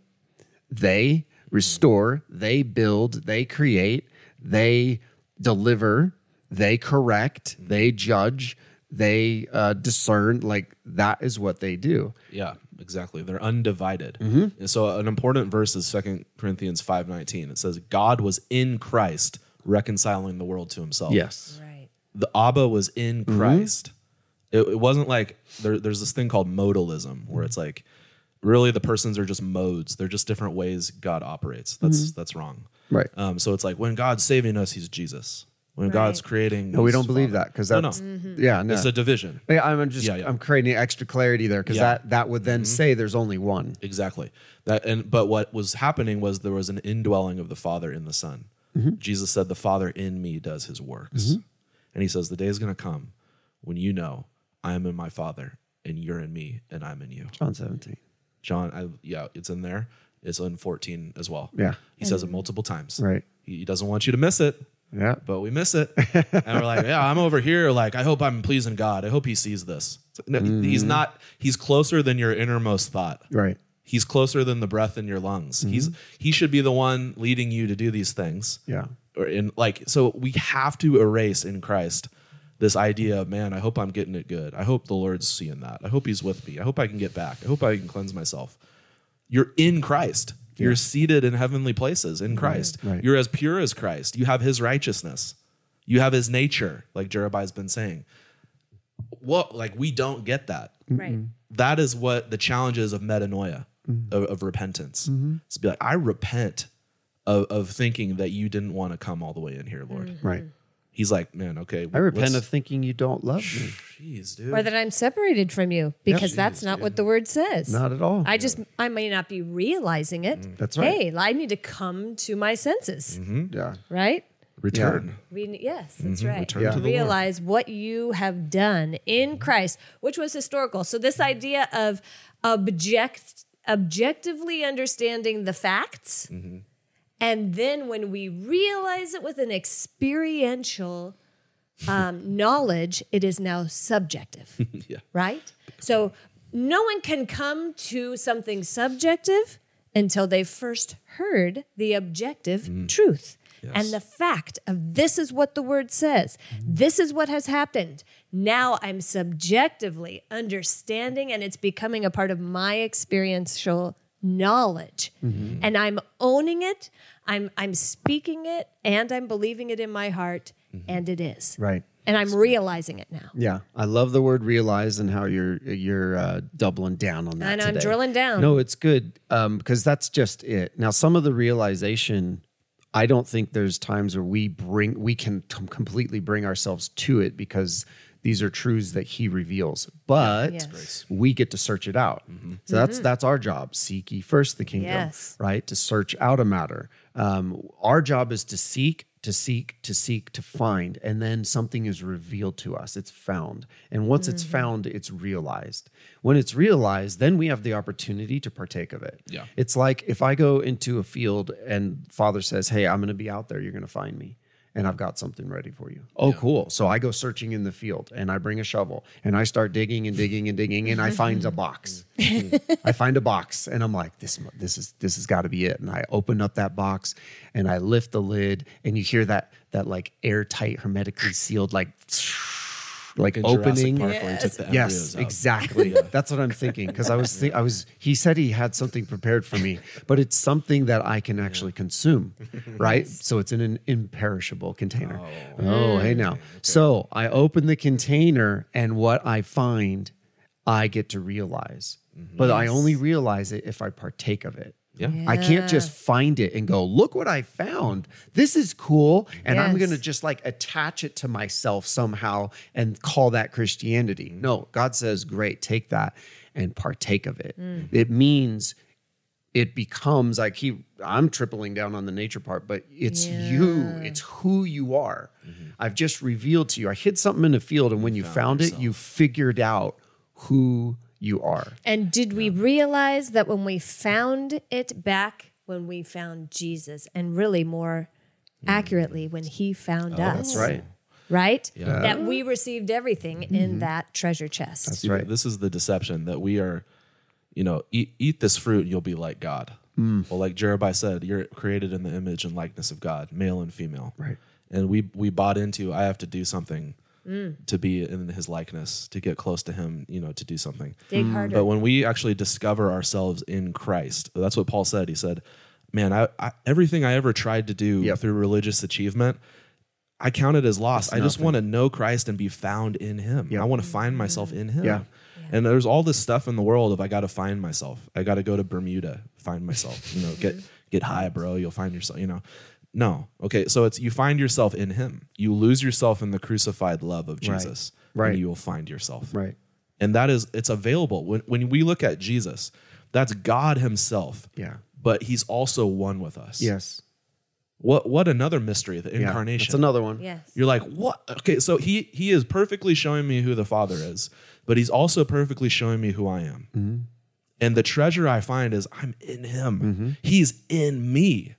[SPEAKER 2] they restore, they build, they create, they deliver, they correct, they judge, they uh, discern. Like that is what they do.
[SPEAKER 1] Yeah, exactly. They're undivided.
[SPEAKER 2] Mm-hmm.
[SPEAKER 1] And so an important verse is Second Corinthians five nineteen. It says, God was in Christ reconciling the world to himself.
[SPEAKER 2] Yes.
[SPEAKER 3] Right.
[SPEAKER 1] The Abba was in
[SPEAKER 2] Mm-hmm.
[SPEAKER 1] Christ. It, it wasn't like there, there's this thing called modalism where it's like really the persons are just modes. They're just different ways God operates. That's
[SPEAKER 2] Mm-hmm.
[SPEAKER 1] that's wrong.
[SPEAKER 2] Right.
[SPEAKER 1] Um, so it's like when God's saving us, he's Jesus. When God's
[SPEAKER 3] Right.
[SPEAKER 1] creating,
[SPEAKER 2] No, we
[SPEAKER 1] he's
[SPEAKER 2] don't believe
[SPEAKER 1] Father.
[SPEAKER 2] that because
[SPEAKER 1] No,
[SPEAKER 2] that's
[SPEAKER 1] no.
[SPEAKER 2] yeah, no.
[SPEAKER 1] It's a division.
[SPEAKER 2] Yeah, I'm just
[SPEAKER 1] Yeah, yeah.
[SPEAKER 2] I'm creating extra clarity there because
[SPEAKER 1] Yeah.
[SPEAKER 2] that that would then say there's only one.
[SPEAKER 1] Exactly. That and but what was happening was there was an indwelling of the Father in the Son. Jesus said, "The Father in me does His works," and He says, "The day is going to come when you know I am in my Father, and you're in me, and I'm in you."
[SPEAKER 2] John seventeen.
[SPEAKER 1] John, I, yeah, it's in there. It's in fourteen as well.
[SPEAKER 2] Yeah.
[SPEAKER 1] He says it multiple times.
[SPEAKER 2] Right.
[SPEAKER 1] He, he doesn't want you to miss it,
[SPEAKER 2] Yeah.
[SPEAKER 1] but we miss it, and we're like, "Yeah, I'm over here. Like, I hope I'm pleasing God. I hope He sees this." No, He's not. He's closer than your innermost thought.
[SPEAKER 2] Right.
[SPEAKER 1] He's closer than the breath in your lungs. He's he should be the one leading you to do these things.
[SPEAKER 2] Yeah.
[SPEAKER 1] Or in like so we have to erase in Christ this idea of, man, I hope I'm getting it good. I hope the Lord's seeing that. I hope He's with me. I hope I can get back. I hope I can cleanse myself. You're in Christ. You're seated in heavenly places in Christ.
[SPEAKER 2] right.
[SPEAKER 1] You're as pure as Christ. You have His righteousness. You have His nature, like Jeremiah's been saying. What like we don't get that.
[SPEAKER 3] Right.
[SPEAKER 1] That is what the challenge is of metanoia,
[SPEAKER 2] Mm-hmm.
[SPEAKER 1] of, of repentance. It's to be like, I repent of, of thinking that you didn't want to come all the way in here, Lord.
[SPEAKER 2] Right.
[SPEAKER 1] He's like, man, okay.
[SPEAKER 2] I repent
[SPEAKER 1] let's-
[SPEAKER 2] of thinking you don't love me.
[SPEAKER 1] Jeez, dude.
[SPEAKER 3] Or that I'm separated from you because that's not what the word says.
[SPEAKER 2] Not at all.
[SPEAKER 3] I just, I may not be realizing it.
[SPEAKER 2] That's right.
[SPEAKER 3] Hey, I need to come to my senses,
[SPEAKER 2] Yeah.
[SPEAKER 3] right?
[SPEAKER 1] Return.
[SPEAKER 3] We, yes, that's right.
[SPEAKER 1] Return
[SPEAKER 2] Yeah.
[SPEAKER 1] to the Lord.
[SPEAKER 3] Realize what you have done in Christ, which was historical. So this idea of object, objectively understanding the facts, and then when we realize it with an experiential um, knowledge, it is now subjective,
[SPEAKER 1] Yeah.
[SPEAKER 3] right? So no one can come to something subjective until they've first heard the objective truth. And the fact of this is what the word says. This is what has happened. Now I'm subjectively understanding and it's becoming a part of my experiential knowledge. And I'm owning it, I'm I'm speaking it, and I'm believing it in my heart, and it is.
[SPEAKER 2] Right.
[SPEAKER 3] And I'm realizing it now.
[SPEAKER 2] Yeah, I love the word realize and how you're you're uh, doubling down on that.
[SPEAKER 3] I know, I'm
[SPEAKER 2] today.
[SPEAKER 3] drilling down.
[SPEAKER 2] No, it's good um, because that's just it. Now, some of the realization, I don't think there's times where we bring we can t- completely bring ourselves to it because these are truths that He reveals, but
[SPEAKER 3] Yes.
[SPEAKER 2] we get to search it out. So that's that's our job. Seek ye first the kingdom,
[SPEAKER 3] Yes.
[SPEAKER 2] right? To search out a matter. Um, our job is to seek, to seek, to seek, to find, and then something is revealed to us. It's found, and once it's found, it's realized. When it's realized, then we have the opportunity to partake of it.
[SPEAKER 1] Yeah.
[SPEAKER 2] It's like if I go into a field and Father says, "Hey, I'm going to be out there. You're going to find me." And I've got something ready for you. Oh, cool. So I go searching in the field and I bring a shovel and I start digging and digging and digging and I find a box. I find a box and I'm like, this, this is, this has got to be it. And I open up that box and I lift the lid and you hear that, that like airtight, hermetically sealed, like, like
[SPEAKER 1] In Jurassic
[SPEAKER 2] opening.
[SPEAKER 1] Park where he took the embryos
[SPEAKER 2] Yes,
[SPEAKER 1] out.
[SPEAKER 2] exactly. That's what I'm thinking. Because I was, think, I was. He said he had something prepared for me, but it's something that I can actually consume, right? So it's in an imperishable container. Oh, hey now. So I open the container, and what I find, I get to realize. But I only realize it if I partake of it.
[SPEAKER 1] Yeah.
[SPEAKER 2] I can't just find it and go, look what I found. This is cool. And I'm
[SPEAKER 3] Yes.
[SPEAKER 2] going to just like attach it to myself somehow and call that Christianity. No, God says, great, take that and partake of it. It means it becomes like he, I'm tripling down on the nature part, but it's
[SPEAKER 3] Yeah.
[SPEAKER 2] you, it's who you are. I've just revealed to you. I hid something in the field, and when you found, it, you figured out who you are.
[SPEAKER 3] And did we realize that when we found it back, when we found Jesus, and really more accurately, when he found us?
[SPEAKER 2] That's right.
[SPEAKER 3] Right? That we received everything in that treasure chest.
[SPEAKER 2] That's
[SPEAKER 1] See,
[SPEAKER 2] right.
[SPEAKER 1] This is the deception that we are, you know, eat, eat this fruit and you'll be like God.
[SPEAKER 2] Mm.
[SPEAKER 1] Well, like Jeremiah said, you're created in the image and likeness of God, male and female.
[SPEAKER 2] Right.
[SPEAKER 1] And we we bought into, I have to do something
[SPEAKER 3] Mm.
[SPEAKER 1] to be in his likeness, to get close to him, you know, to do something.
[SPEAKER 3] Dig harder.
[SPEAKER 1] But when we actually discover ourselves in Christ, that's what Paul said. He said, man, I, I everything I ever tried to do
[SPEAKER 2] Yep.
[SPEAKER 1] through religious achievement, I count it as lost. I just
[SPEAKER 2] nothing.
[SPEAKER 1] want to know Christ and be found in him.
[SPEAKER 2] Yep.
[SPEAKER 1] I want to find myself in him.
[SPEAKER 2] Yeah.
[SPEAKER 1] And there's all this stuff in the world of I got to find myself. I got to go to Bermuda, find myself, you know, get get high, bro. You'll find yourself, you know. No. Okay, so it's you find yourself in him. You lose yourself in the crucified love of
[SPEAKER 2] Right.
[SPEAKER 1] Jesus.
[SPEAKER 2] Right.
[SPEAKER 1] And you will find yourself.
[SPEAKER 2] Right.
[SPEAKER 1] And that is it's available. When when we look at Jesus, that's God himself.
[SPEAKER 2] Yeah.
[SPEAKER 1] But he's also one with us.
[SPEAKER 2] Yes.
[SPEAKER 1] What what another mystery, the
[SPEAKER 2] Yeah.
[SPEAKER 1] incarnation.
[SPEAKER 2] That's another one.
[SPEAKER 3] Yes.
[SPEAKER 1] You're like, what? Okay, so he he is perfectly showing me who the Father is, but he's also perfectly showing me who I am.
[SPEAKER 2] Mm-hmm.
[SPEAKER 1] And the treasure I find is I'm in him. He's in me.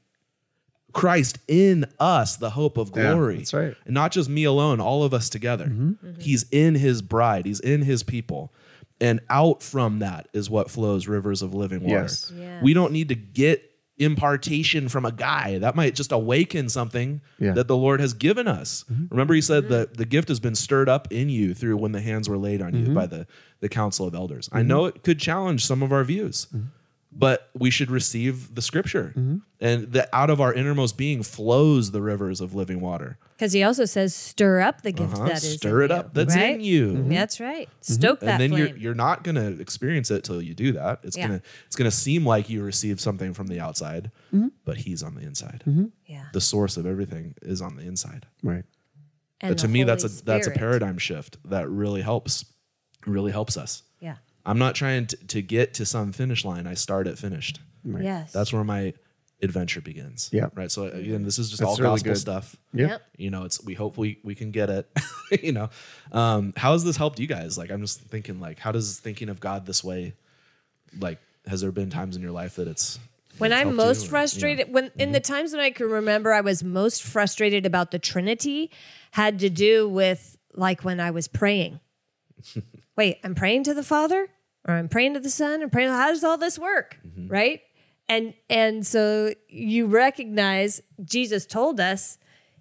[SPEAKER 1] Christ in us, the hope of
[SPEAKER 2] Yeah,
[SPEAKER 1] glory.
[SPEAKER 2] that's right.
[SPEAKER 1] And not just me alone, all of us together. He's in his bride, he's in his people. And out from that is what flows rivers of living water.
[SPEAKER 2] Yes.
[SPEAKER 3] Yeah.
[SPEAKER 1] We don't need to get impartation from a guy. That might just awaken something
[SPEAKER 2] Yeah.
[SPEAKER 1] that the Lord has given us. Remember, he said that the gift has been stirred up in you through when the hands were laid on you by the, the council of elders. I know it could challenge some of our views, but we should receive the scripture. And that out of our innermost being flows the rivers of living water.
[SPEAKER 3] Because he also says, stir up the gift
[SPEAKER 1] Uh-huh.
[SPEAKER 3] that is
[SPEAKER 1] Stir
[SPEAKER 3] in
[SPEAKER 1] it
[SPEAKER 3] you,
[SPEAKER 1] up that's
[SPEAKER 3] right?
[SPEAKER 1] in you.
[SPEAKER 3] That's right. Stoke that
[SPEAKER 1] And then
[SPEAKER 3] flame.
[SPEAKER 1] you're you're not gonna experience it till you do that. It's
[SPEAKER 3] Yeah.
[SPEAKER 1] gonna it's gonna seem like you received something from the outside, but he's on the inside.
[SPEAKER 3] yeah.
[SPEAKER 1] The source of everything is on the inside.
[SPEAKER 2] Right.
[SPEAKER 3] And
[SPEAKER 1] But to
[SPEAKER 3] the
[SPEAKER 1] me, that's a
[SPEAKER 3] Holy
[SPEAKER 1] that's a
[SPEAKER 3] Spirit.
[SPEAKER 1] paradigm shift that really helps, really helps us.
[SPEAKER 3] Yeah.
[SPEAKER 1] I'm not trying to, to get to some finish line. I start at finished.
[SPEAKER 3] Yes.
[SPEAKER 1] That's where my adventure begins.
[SPEAKER 2] Yeah.
[SPEAKER 1] Right. So again, this is just
[SPEAKER 2] That's
[SPEAKER 1] all
[SPEAKER 2] really
[SPEAKER 1] gospel
[SPEAKER 2] good.
[SPEAKER 1] stuff.
[SPEAKER 2] Yep.
[SPEAKER 3] Yep.
[SPEAKER 1] You know, it's we hope we we can get it. you know, um, how has this helped you guys? Like, I'm just thinking, like, how does thinking of God this way, like, has there been times in your life that it's
[SPEAKER 3] When
[SPEAKER 1] it's
[SPEAKER 3] I'm
[SPEAKER 1] helped
[SPEAKER 3] most
[SPEAKER 1] you, or, you know?
[SPEAKER 3] frustrated, when in the times when I can remember, I was most frustrated about the Trinity, had to do with like when I was praying. Wait, I'm praying to the Father, or I'm praying to the Son, and praying. How does all this work, right? And and so you recognize Jesus told us.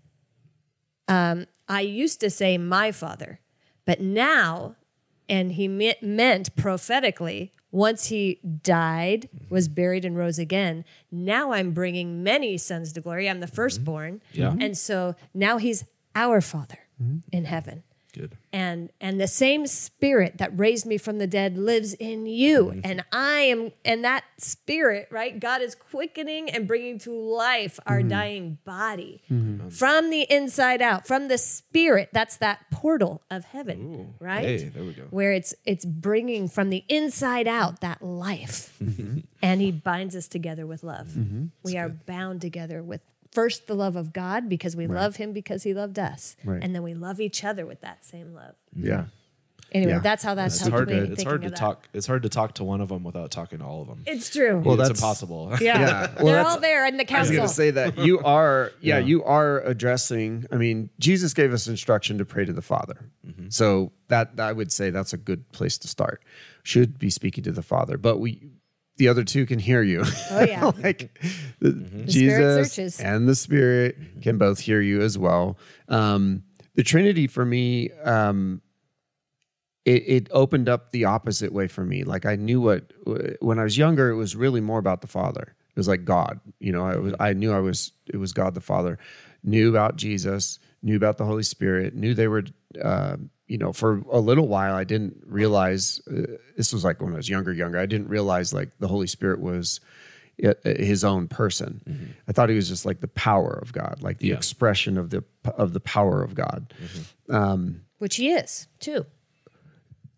[SPEAKER 3] Um, I used to say my Father, but now, and he me- meant prophetically. Once he died, was buried, and rose again, now I'm bringing many sons to glory. I'm the firstborn.
[SPEAKER 1] Yeah.
[SPEAKER 3] And so now he's our Father in heaven.
[SPEAKER 1] Good.
[SPEAKER 3] And and the same spirit that raised me from the dead lives in you. And I am, and that spirit, right? God is quickening and bringing to life our dying body from the inside out, from the spirit. That's that portal of heaven, right?
[SPEAKER 1] Hey, there we go.
[SPEAKER 3] Where it's it's bringing from the inside out that life. And he binds us together with love. We are bound together with first the love of God, because we love him because he loved us.
[SPEAKER 2] Right.
[SPEAKER 3] And then we love each other with that same love.
[SPEAKER 2] Yeah.
[SPEAKER 3] Anyway,
[SPEAKER 2] Yeah.
[SPEAKER 3] that's how that's
[SPEAKER 1] It's
[SPEAKER 3] helped
[SPEAKER 1] hard
[SPEAKER 3] me
[SPEAKER 1] to
[SPEAKER 3] thinking
[SPEAKER 1] it's hard to
[SPEAKER 3] of that.
[SPEAKER 1] talk. It's hard to talk to one of them without talking to all of them.
[SPEAKER 3] It's true.
[SPEAKER 2] Well,
[SPEAKER 1] it's
[SPEAKER 2] that's-
[SPEAKER 1] impossible.
[SPEAKER 3] yeah.
[SPEAKER 2] Yeah. Well,
[SPEAKER 3] They're
[SPEAKER 2] that's-
[SPEAKER 3] all there in the
[SPEAKER 2] I was
[SPEAKER 3] council.
[SPEAKER 2] going to say that you are, yeah, you are addressing. I mean, Jesus gave us instruction to pray to the Father, so that I would say that's a good place to start. Should be speaking to the Father, but we, the other two, can hear you.
[SPEAKER 3] Oh, yeah.
[SPEAKER 2] like the,
[SPEAKER 3] Spirit
[SPEAKER 2] Jesus
[SPEAKER 3] searches.
[SPEAKER 2] and the Spirit can both hear you as well. Um, the Trinity for me, um, it, it opened up the opposite way for me. Like I knew what when I was younger, it was really more about the Father. It was like God. You know, I was I knew I was it was God the Father. Knew about Jesus. Knew about the Holy Spirit. Knew they were. Uh, you know, for a little while, I didn't realize. Uh, this was like when I was younger, younger. I didn't realize like the Holy Spirit was his own person. Mm-hmm. I thought he was just like the power of God, like the
[SPEAKER 1] Yeah.
[SPEAKER 2] expression of the of the power of God.
[SPEAKER 1] Mm-hmm.
[SPEAKER 2] Um,
[SPEAKER 3] Which he is, too.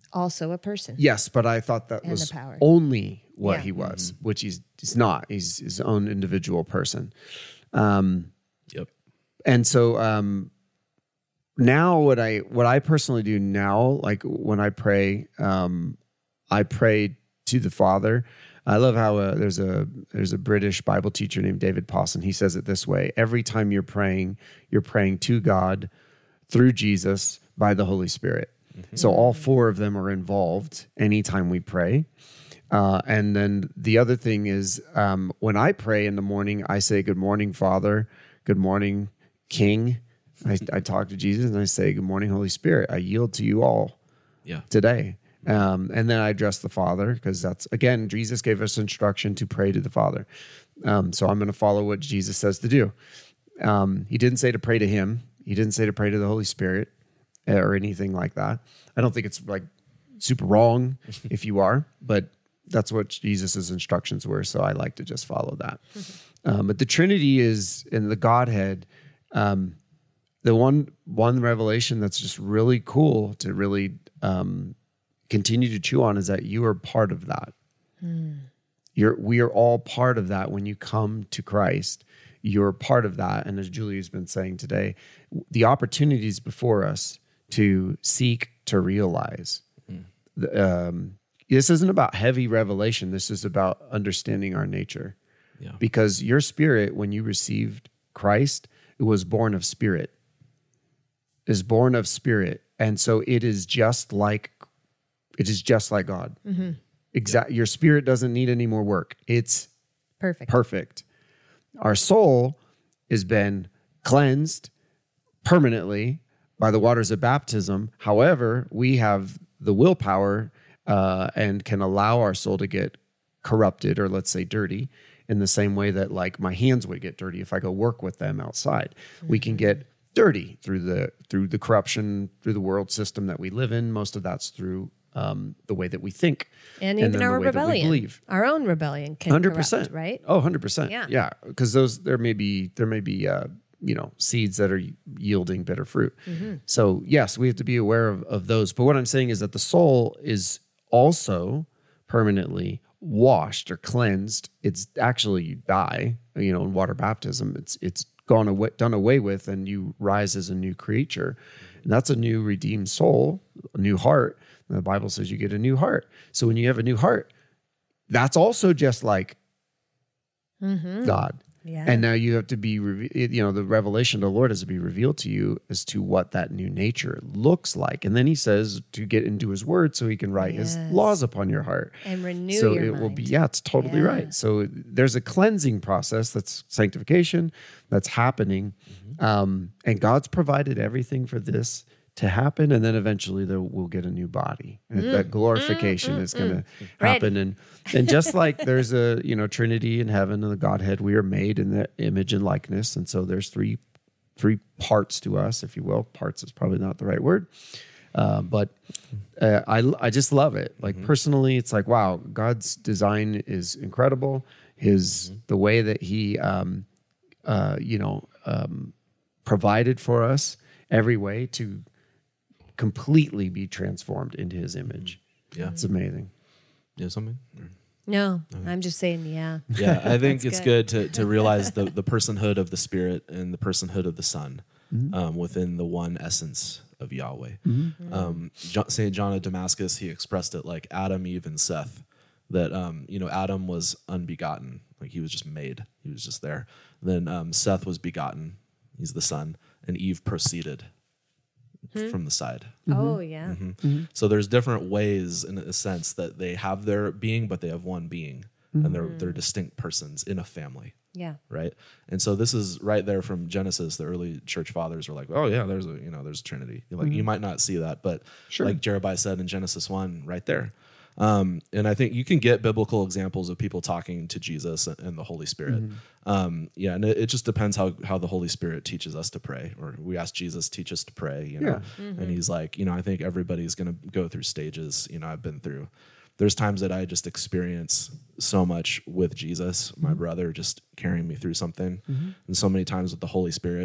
[SPEAKER 3] also a person.
[SPEAKER 2] Yes, but I thought that
[SPEAKER 3] And
[SPEAKER 2] was
[SPEAKER 3] the power.
[SPEAKER 2] only what
[SPEAKER 3] Yeah.
[SPEAKER 2] he was, which he's he's not. He's his own individual person. Um,
[SPEAKER 1] Yep.
[SPEAKER 2] and so um, now what I what I personally do now, like when I pray, um, I pray to the Father. I love how uh, there's a there's a British Bible teacher named David Pawson. He says it this way: every time you're praying, you're praying to God through Jesus by the Holy Spirit. Mm-hmm. So all four of them are involved anytime we pray. Uh, and then the other thing is um, when I pray in the morning, I say, "Good morning, Father. Good morning, King." I, I talk to Jesus and I say, "Good morning, Holy Spirit. I yield to you all
[SPEAKER 1] Yeah.
[SPEAKER 2] today." Um, and then I address the Father because that's, again, Jesus gave us instruction to pray to the Father. Um, so I'm going to follow what Jesus says to do. Um, he didn't say to pray to him. He didn't say to pray to the Holy Spirit or anything like that. I don't think it's like super wrong if you are, but that's what Jesus's instructions were. So I like to just follow that. Um, but the Trinity is in the Godhead. Um, the one, one revelation that's just really cool to really, um, continue to chew on is that you are part of that. Hmm. You're, we are all part of that. When you come to Christ, you're part of that. And as Julia's been saying today, the opportunities before us to seek to realize. Hmm. The, um, this isn't about heavy revelation. This is about understanding our nature. Yeah. Because your spirit, when you received Christ, it was born of spirit. Is born of spirit. And so it is just like It is just like God. Mm-hmm. Exact. Your spirit doesn't need any more work. It's
[SPEAKER 3] perfect.
[SPEAKER 2] Perfect. Our soul has been cleansed permanently by the waters of baptism. However, we have the willpower uh, and can allow our soul to get corrupted, or let's say dirty, in the same way that like my hands would get dirty if I go work with them outside. Mm-hmm. We can get dirty through the through the corruption, through the world system that we live in. Most of that's through Um, the way that we think,
[SPEAKER 3] and even
[SPEAKER 2] then
[SPEAKER 3] our
[SPEAKER 2] the way that we
[SPEAKER 3] rebellion,
[SPEAKER 2] believe.
[SPEAKER 3] our own rebellion can
[SPEAKER 2] one hundred percent.
[SPEAKER 3] corrupt, right?
[SPEAKER 2] Oh, one hundred percent.
[SPEAKER 3] Yeah.
[SPEAKER 2] Yeah. Because those, there may be, there may be, uh, you know, seeds that are yielding bitter fruit. Mm-hmm. So yes, we have to be aware of, of those. But what I'm saying is that the soul is also permanently washed or cleansed. It's actually, you die, you know, in water baptism, it's, it's gone away, done away with, and you rise as a new creature. And that's a new redeemed soul, a new heart. And the Bible says you get a new heart. So when you have a new heart, that's also just like mm-hmm. God. Yeah. And now you have to be, you know, the revelation of the Lord has to be revealed to you as to what that new nature looks like. And then he says to get into his word so he can write yes. his laws upon your heart.
[SPEAKER 3] And renew
[SPEAKER 2] so
[SPEAKER 3] your
[SPEAKER 2] it
[SPEAKER 3] mind.
[SPEAKER 2] will be, yeah, it's totally yeah. right. So there's a cleansing process, that's sanctification, that's happening. Mm-hmm. Um, and God's provided everything for this to happen, and then eventually there, we'll get a new body. And mm, that glorification mm, is going to mm, happen. And and just like there's a you know Trinity in heaven and the Godhead, we are made in the image and likeness, and so there's three three parts to us, if you will. Parts is probably not the right word, uh, but uh, I I just love it. Like mm-hmm. personally, it's like wow, God's design is incredible. His mm-hmm. the way that He um, uh, you know um, provided for us every way to completely be transformed into his image. Yeah. It's amazing.
[SPEAKER 1] Yeah, something?
[SPEAKER 3] No, okay. I'm just saying, yeah.
[SPEAKER 1] Yeah, I think it's good. good to, to realize the, the personhood of the Spirit and the personhood of the Son mm-hmm. um, within the one essence of Yahweh. Mm-hmm. Um, Saint John of Damascus, he expressed it like Adam, Eve, and Seth. That, um, you know, Adam was unbegotten. Like he was just made. He was just there. Then um, Seth was begotten. He's the son. And Eve proceeded. Hmm. From the side.
[SPEAKER 3] Mm-hmm. Oh, yeah.
[SPEAKER 1] Mm-hmm. Mm-hmm. So there's different ways in a sense that they have their being, but they have one being mm-hmm. and they're they're distinct persons in a family.
[SPEAKER 3] Yeah.
[SPEAKER 1] Right. And so this is right there from Genesis. The early church fathers were like, oh yeah, there's a, you know, there's a Trinity. You're like, mm-hmm. you might not see that, but sure. like Jeremiah said in Genesis one right there. Um, and I think you can get biblical examples of people talking to Jesus and the Holy Spirit. Mm-hmm. Um, yeah, and it, it just depends how how the Holy Spirit teaches us to pray. Or we ask Jesus, teach us to pray, you know. Yeah. Mm-hmm. And he's like, you know, I think everybody's going to go through stages. You know, I've been through. There's times that I just experience so much with Jesus, my mm-hmm. brother, just carrying me through something. Mm-hmm. And so many times with the Holy Spirit,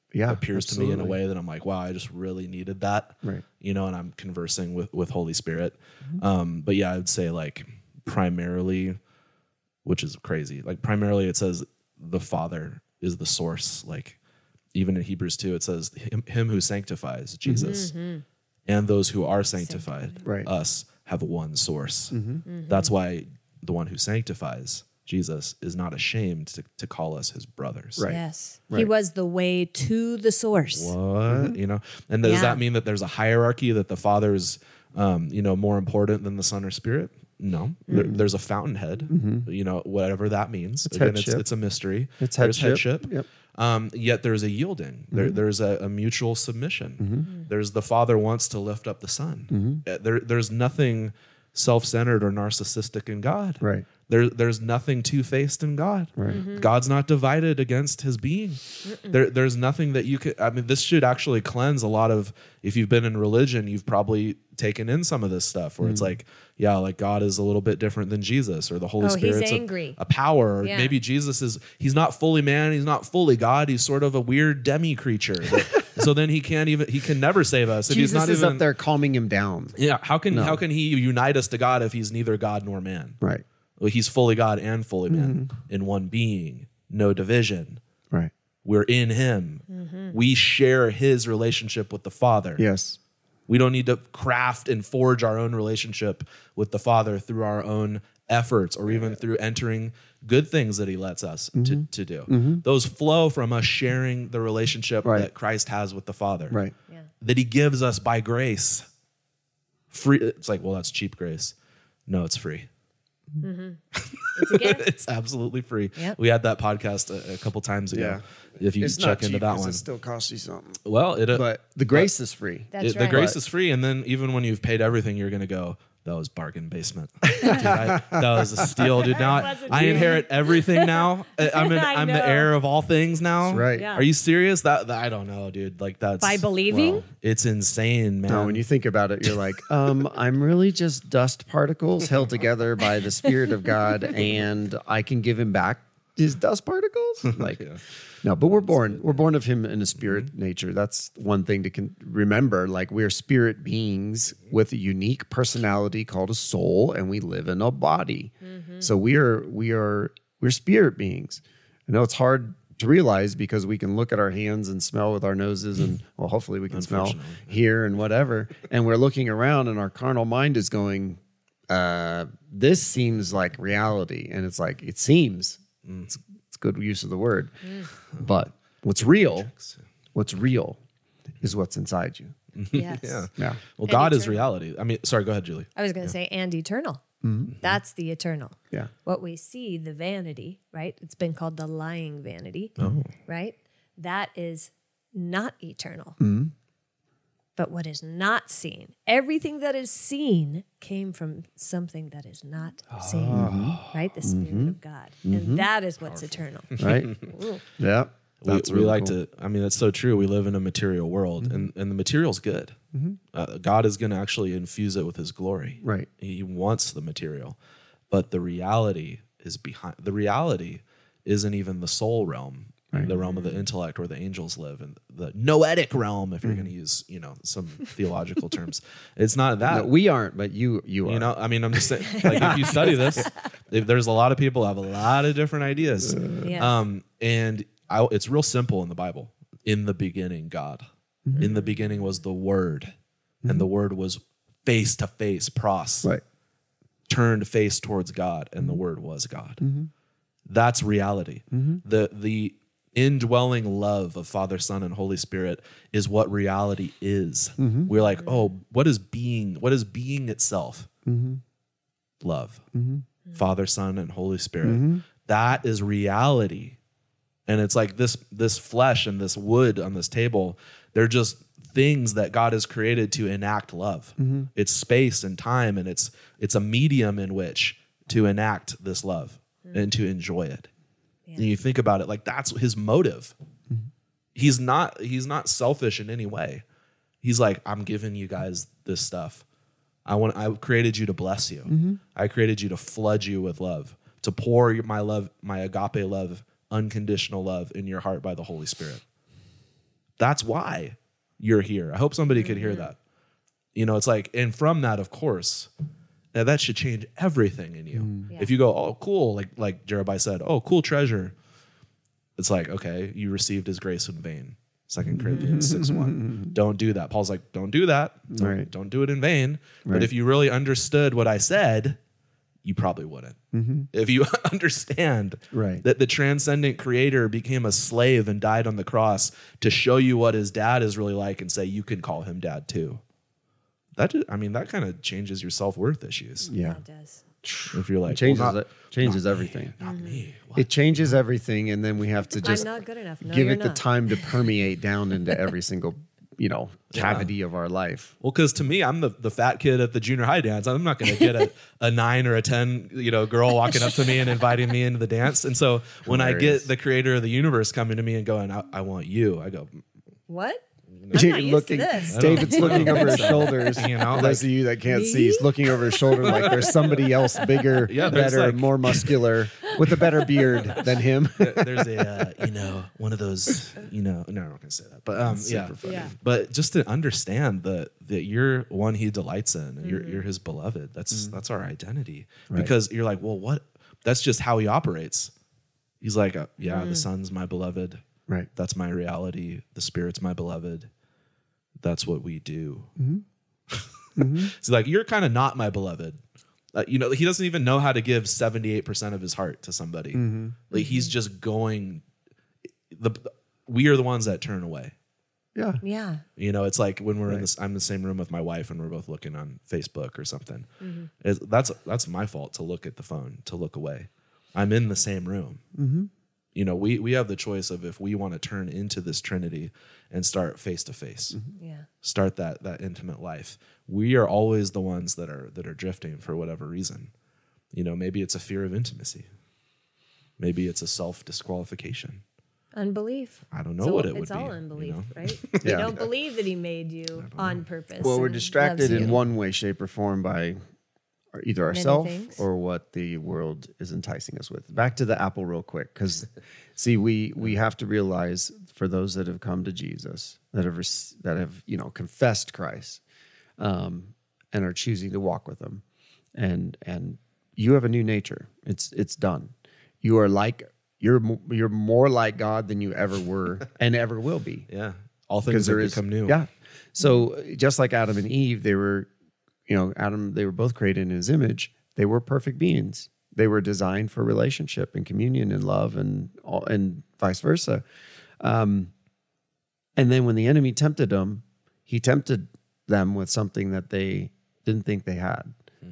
[SPEAKER 2] Yeah,
[SPEAKER 1] appears to me in a
[SPEAKER 2] absolutely.
[SPEAKER 1] way that I'm like, wow, I just really needed that.
[SPEAKER 2] Right.
[SPEAKER 1] You know, and I'm conversing with, with Holy Spirit. Um, but yeah, I would say like primarily, which is crazy. Like primarily it says the Father is the source. Like even in Hebrews two, it says him, him who sanctifies, Jesus, and those who are sanctified,
[SPEAKER 2] Right.
[SPEAKER 1] us, have one source.
[SPEAKER 3] Mm-hmm.
[SPEAKER 1] That's why the one who sanctifies, Jesus, is not ashamed to, to call us his brothers.
[SPEAKER 2] Right.
[SPEAKER 3] Yes. He
[SPEAKER 2] Right.
[SPEAKER 3] was the way to the source.
[SPEAKER 1] What? You know, and does
[SPEAKER 3] Yeah.
[SPEAKER 1] that mean that there's a hierarchy, that the Father's, um, you know, more important than the Son or Spirit? No, there, there's a fountainhead. You know, whatever that means.
[SPEAKER 2] It's
[SPEAKER 1] Again, it's,
[SPEAKER 2] headship.
[SPEAKER 1] it's a mystery.
[SPEAKER 2] It's
[SPEAKER 1] There's
[SPEAKER 2] headship. Yep.
[SPEAKER 1] Um, yet there's a yielding. There, there's a, a mutual submission. There's the Father wants to lift up the Son. Uh, There, there's nothing self-centered or narcissistic in God.
[SPEAKER 2] Right.
[SPEAKER 1] There, there's nothing two-faced in God.
[SPEAKER 2] Right.
[SPEAKER 1] God's not divided against his being. There, there's nothing that you could, I mean, this should actually cleanse a lot of, if you've been in religion, you've probably taken in some of this stuff where it's like, yeah, like God is a little bit different than Jesus, or the Holy
[SPEAKER 3] Oh, he's
[SPEAKER 1] Spirit's a,
[SPEAKER 3] angry.
[SPEAKER 1] a power, or
[SPEAKER 3] Yeah.
[SPEAKER 1] maybe Jesus is, he's not fully man, he's not fully God, he's sort of a weird demi creature. But- so then he can't even, he can never save us. If
[SPEAKER 2] Jesus
[SPEAKER 1] he's not
[SPEAKER 2] is
[SPEAKER 1] even,
[SPEAKER 2] up there calming him down.
[SPEAKER 1] Yeah, how can, how can he unite us to God if he's neither God nor man?
[SPEAKER 2] Right.
[SPEAKER 1] Well, he's fully God and fully man in one being, no division.
[SPEAKER 2] Right.
[SPEAKER 1] We're in him. We share his relationship with the Father.
[SPEAKER 2] Yes.
[SPEAKER 1] We don't need to craft and forge our own relationship with the Father through our own efforts or even through entering good things that he lets us to, to do. Those flow from us sharing the relationship
[SPEAKER 2] Right.
[SPEAKER 1] that Christ has with the Father.
[SPEAKER 2] Right.
[SPEAKER 3] Yeah.
[SPEAKER 1] That he gives us by grace. Free. It's like, well, that's cheap grace. No, it's free.
[SPEAKER 3] It's a gift.
[SPEAKER 1] It's absolutely free.
[SPEAKER 3] Yep.
[SPEAKER 1] We had that podcast a, a couple times ago. If you
[SPEAKER 2] It's
[SPEAKER 1] check
[SPEAKER 2] not
[SPEAKER 1] into
[SPEAKER 2] cheap
[SPEAKER 1] that
[SPEAKER 2] 'cause
[SPEAKER 1] one.
[SPEAKER 2] It still costs you something.
[SPEAKER 1] Well, it, uh,
[SPEAKER 2] But the grace is free.
[SPEAKER 3] That's
[SPEAKER 1] it- the
[SPEAKER 3] right.
[SPEAKER 1] grace is free, and then even when you've paid everything, you're gonna go, that was bargain basement. Dude, I, that was a steal, dude. Now I,
[SPEAKER 3] wasn't
[SPEAKER 1] I
[SPEAKER 3] cheap.
[SPEAKER 1] inherit everything now. I- I'm an,
[SPEAKER 3] I
[SPEAKER 1] I'm
[SPEAKER 3] know.
[SPEAKER 1] the heir of all things now.
[SPEAKER 2] That's right.
[SPEAKER 3] Yeah.
[SPEAKER 1] Are you serious? That, that I don't know, dude. Like that's
[SPEAKER 3] By believing?
[SPEAKER 1] well, it's insane, man.
[SPEAKER 2] No, when you think about it, you're like, um, I'm really just dust particles held together by the Spirit of God, and I can give him back his dust particles. Like, no, but we're born, we're born of him in a spirit nature. That's one thing to con- remember. Like, we're spirit beings with a unique personality called a soul, and we live in a body. So we are, we are, we're spirit beings. I know it's hard to realize because we can look at our hands and smell with our noses, and well, hopefully we can smell, hear, and whatever. And we're looking around, and our carnal mind is going, uh, "This seems like reality," and it's like it seems. It's, it's good use of the word, but what's real, what's real, is what's inside you.
[SPEAKER 3] Yes.
[SPEAKER 1] yeah.
[SPEAKER 2] Yeah,
[SPEAKER 1] Well,
[SPEAKER 3] And
[SPEAKER 1] God is
[SPEAKER 3] eternal.
[SPEAKER 1] reality. I mean, sorry, go ahead, Julie.
[SPEAKER 3] I was going to say, and eternal. That's the eternal.
[SPEAKER 2] yeah,
[SPEAKER 3] What we see, the vanity, right? It's been called the lying vanity,
[SPEAKER 1] Oh.
[SPEAKER 3] right? That is not eternal. But what is not seen, everything that is seen came from something that is not seen, right? The Spirit of God. And that is what's eternal.
[SPEAKER 2] right. Yeah,
[SPEAKER 1] We,
[SPEAKER 2] that's
[SPEAKER 1] we
[SPEAKER 2] really
[SPEAKER 1] like
[SPEAKER 2] cool.
[SPEAKER 1] to, I mean, that's so true. We live in a material world, and, and the material's good. Uh, God is going to actually infuse it with his glory.
[SPEAKER 2] Right.
[SPEAKER 1] He wants the material, but the reality is behind. The reality isn't even the soul realm, the realm of the intellect where the angels live, and the noetic realm, if you're going to use, you know, some theological terms. It's not that.
[SPEAKER 2] No, we aren't, but you, you are.
[SPEAKER 1] You know, I mean, I'm just saying, like, if you study this, if there's a lot of people who have a lot of different ideas.
[SPEAKER 3] Yes.
[SPEAKER 1] Um, and I, it's real simple in the Bible. In the beginning, God. In the beginning was the Word, and the Word was face to face, pros,
[SPEAKER 2] right.
[SPEAKER 1] turned face towards God, and the Word was God. That's reality. The the indwelling love of Father, Son, and Holy Spirit is what reality is. We're like, oh, what is being? What is being itself? Love. Father, Son, and Holy Spirit. That is reality. And it's like this this flesh and this wood on this table, they're just things that God has created to enact love. It's space and time, and it's it's a medium in which to enact this love and to enjoy it. And you think about it, like that's his motive. He's not he's not selfish in any way. He's like, I'm giving you guys this stuff. I want I created you to bless you. I created you to flood you with love, to pour my love, my agape love, unconditional love in your heart by the Holy Spirit. That's why you're here. I hope somebody could hear that. You know, it's like, and from that, of course, now that should change everything in you.
[SPEAKER 2] Mm.
[SPEAKER 3] Yeah.
[SPEAKER 1] If you go, oh, cool, like like Jeremiah said, oh, cool treasure. It's like, okay, you received his grace in vain. Second Corinthians six one. Don't do that. Paul's like, don't do that. Don't,
[SPEAKER 2] Right.
[SPEAKER 1] don't do it in vain.
[SPEAKER 2] Right.
[SPEAKER 1] But if you really understood what I said, you probably wouldn't. If you understand
[SPEAKER 2] Right.
[SPEAKER 1] that the transcendent creator became a slave and died on the cross to show you what his dad is really like and say you can call him dad too. That just, I mean, that kind of changes your self-worth issues.
[SPEAKER 2] Yeah.
[SPEAKER 3] It does.
[SPEAKER 1] If you're like,
[SPEAKER 2] It changes
[SPEAKER 1] well, not,
[SPEAKER 2] it changes
[SPEAKER 1] not
[SPEAKER 2] everything.
[SPEAKER 1] Me, not me. What?
[SPEAKER 2] It changes everything, and then we have to just
[SPEAKER 3] I'm not good enough. No,
[SPEAKER 2] give
[SPEAKER 3] you're
[SPEAKER 2] it the
[SPEAKER 3] not.
[SPEAKER 2] time to permeate down into every single, you know, cavity of our life.
[SPEAKER 1] Well, because to me, I'm the, the fat kid at the junior high dance. I'm not going to get a, a nine or a ten, you know, girl walking up to me and inviting me into the dance. And so when I
[SPEAKER 2] Hilarious.
[SPEAKER 1] get the creator of the universe coming to me and going, I, I want you, I go,
[SPEAKER 3] What? I'm
[SPEAKER 2] You're
[SPEAKER 3] not used
[SPEAKER 2] looking,
[SPEAKER 3] to this.
[SPEAKER 2] David's looking over his shoulders.
[SPEAKER 1] You know,
[SPEAKER 2] For those
[SPEAKER 1] like-
[SPEAKER 2] of you that can't
[SPEAKER 3] Me?
[SPEAKER 2] see, he's looking over his shoulder like there's somebody else bigger,
[SPEAKER 1] Yeah, there's
[SPEAKER 2] better,
[SPEAKER 1] like-
[SPEAKER 2] more muscular, with a better beard than him.
[SPEAKER 1] there's a, uh, you know, one of those, you know, no, I'm not going to say that. But um, yeah.
[SPEAKER 3] Yeah.
[SPEAKER 1] But just to understand that that you're one he delights in, and you're you're his beloved. That's that's our identity.
[SPEAKER 2] Right.
[SPEAKER 1] Because you're like, well, what? That's just how he operates. He's like, uh, yeah, the son's my beloved.
[SPEAKER 2] Right.
[SPEAKER 1] That's my reality. The spirit's my beloved. That's what we do. So like, you're kind of not my beloved. Uh, you know, he doesn't even know how to give seventy-eight percent of his heart to somebody. Like he's just going. The we are the ones that turn away.
[SPEAKER 2] Yeah.
[SPEAKER 3] Yeah.
[SPEAKER 1] You know, it's like when we're in
[SPEAKER 2] Right.
[SPEAKER 1] this. I'm in the same room with my wife, and we're both looking on Facebook or something. It's- that's that's my fault to look at the phone, to look away. I'm in the same room. You know, we we have the choice of if we want to turn into this Trinity and start face to face,
[SPEAKER 3] Yeah.
[SPEAKER 1] start that that intimate life. We are always the ones that are that are drifting for whatever reason. You know, maybe it's a fear of intimacy. Maybe it's a self disqualification.
[SPEAKER 3] Unbelief.
[SPEAKER 1] I don't know
[SPEAKER 3] So
[SPEAKER 1] what it would
[SPEAKER 3] it's
[SPEAKER 1] be.
[SPEAKER 3] all unbelief,
[SPEAKER 1] you know?
[SPEAKER 3] right?
[SPEAKER 2] Yeah.
[SPEAKER 3] You don't believe that he made you on purpose.
[SPEAKER 2] Well, we're
[SPEAKER 3] and
[SPEAKER 2] distracted
[SPEAKER 3] loves
[SPEAKER 2] in
[SPEAKER 3] you.
[SPEAKER 2] one way, shape, or form by either ourselves
[SPEAKER 3] things.
[SPEAKER 2] or what the world is enticing us with. Back to the apple real quick, because see, we we have to realize for those that have come to Jesus, that have rec- that have you know confessed Christ, um, and are choosing to walk with Him, and and you have a new nature. It's it's done. You are like you're mo- you're more like God than you ever were and ever will be.
[SPEAKER 1] Yeah. All
[SPEAKER 2] Because
[SPEAKER 1] things
[SPEAKER 2] there
[SPEAKER 1] have
[SPEAKER 2] is
[SPEAKER 1] become new.
[SPEAKER 2] Yeah. So just like Adam and Eve, they were, you know, Adam, they were both created in his image. They were perfect beings. They were designed for relationship and communion and love and all, and vice versa. Um, and then when the enemy tempted them, he tempted them with something that they didn't think they had.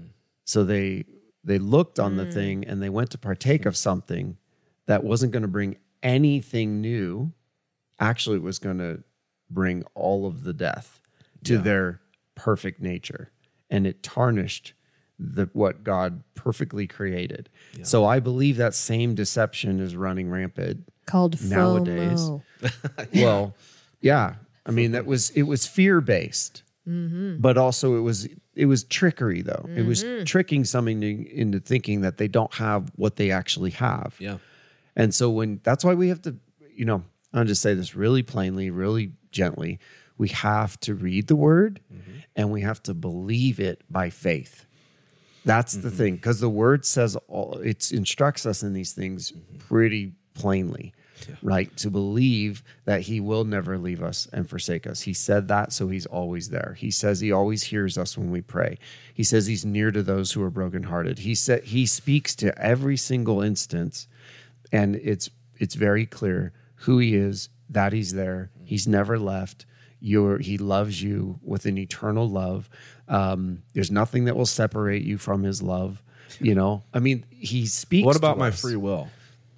[SPEAKER 2] So they they looked on the thing and they went to partake of something that wasn't going to bring anything new. Actually, it was going to bring all of the death to
[SPEAKER 1] Yeah.
[SPEAKER 2] their perfect nature, and it tarnished the what God perfectly created. So I believe that same deception is running rampant
[SPEAKER 3] Called
[SPEAKER 2] nowadays.
[SPEAKER 3] FOMO.
[SPEAKER 2] Well, yeah, I mean that was it was fear based, but also it was it was trickery though. It was tricking somebody into thinking that they don't have what they actually have.
[SPEAKER 1] Yeah.
[SPEAKER 2] And so when that's why we have to, you know, I'll just say this really plainly, really gently. We have to read the word and we have to believe it by faith. That's the thing, because the word says all it instructs us in these things pretty plainly, right? To believe that he will never leave us and forsake us. He said that, so he's always there. He says he always hears us when we pray. He says he's near to those who are brokenhearted. He said he speaks to every single instance, and it's it's very clear who he is, that he's there. He's never left. You're, he loves you with an eternal love. Um, there's nothing that will separate you from his love. You know, I mean, he speaks.
[SPEAKER 1] What about
[SPEAKER 2] to
[SPEAKER 1] my
[SPEAKER 2] us.
[SPEAKER 1] free will?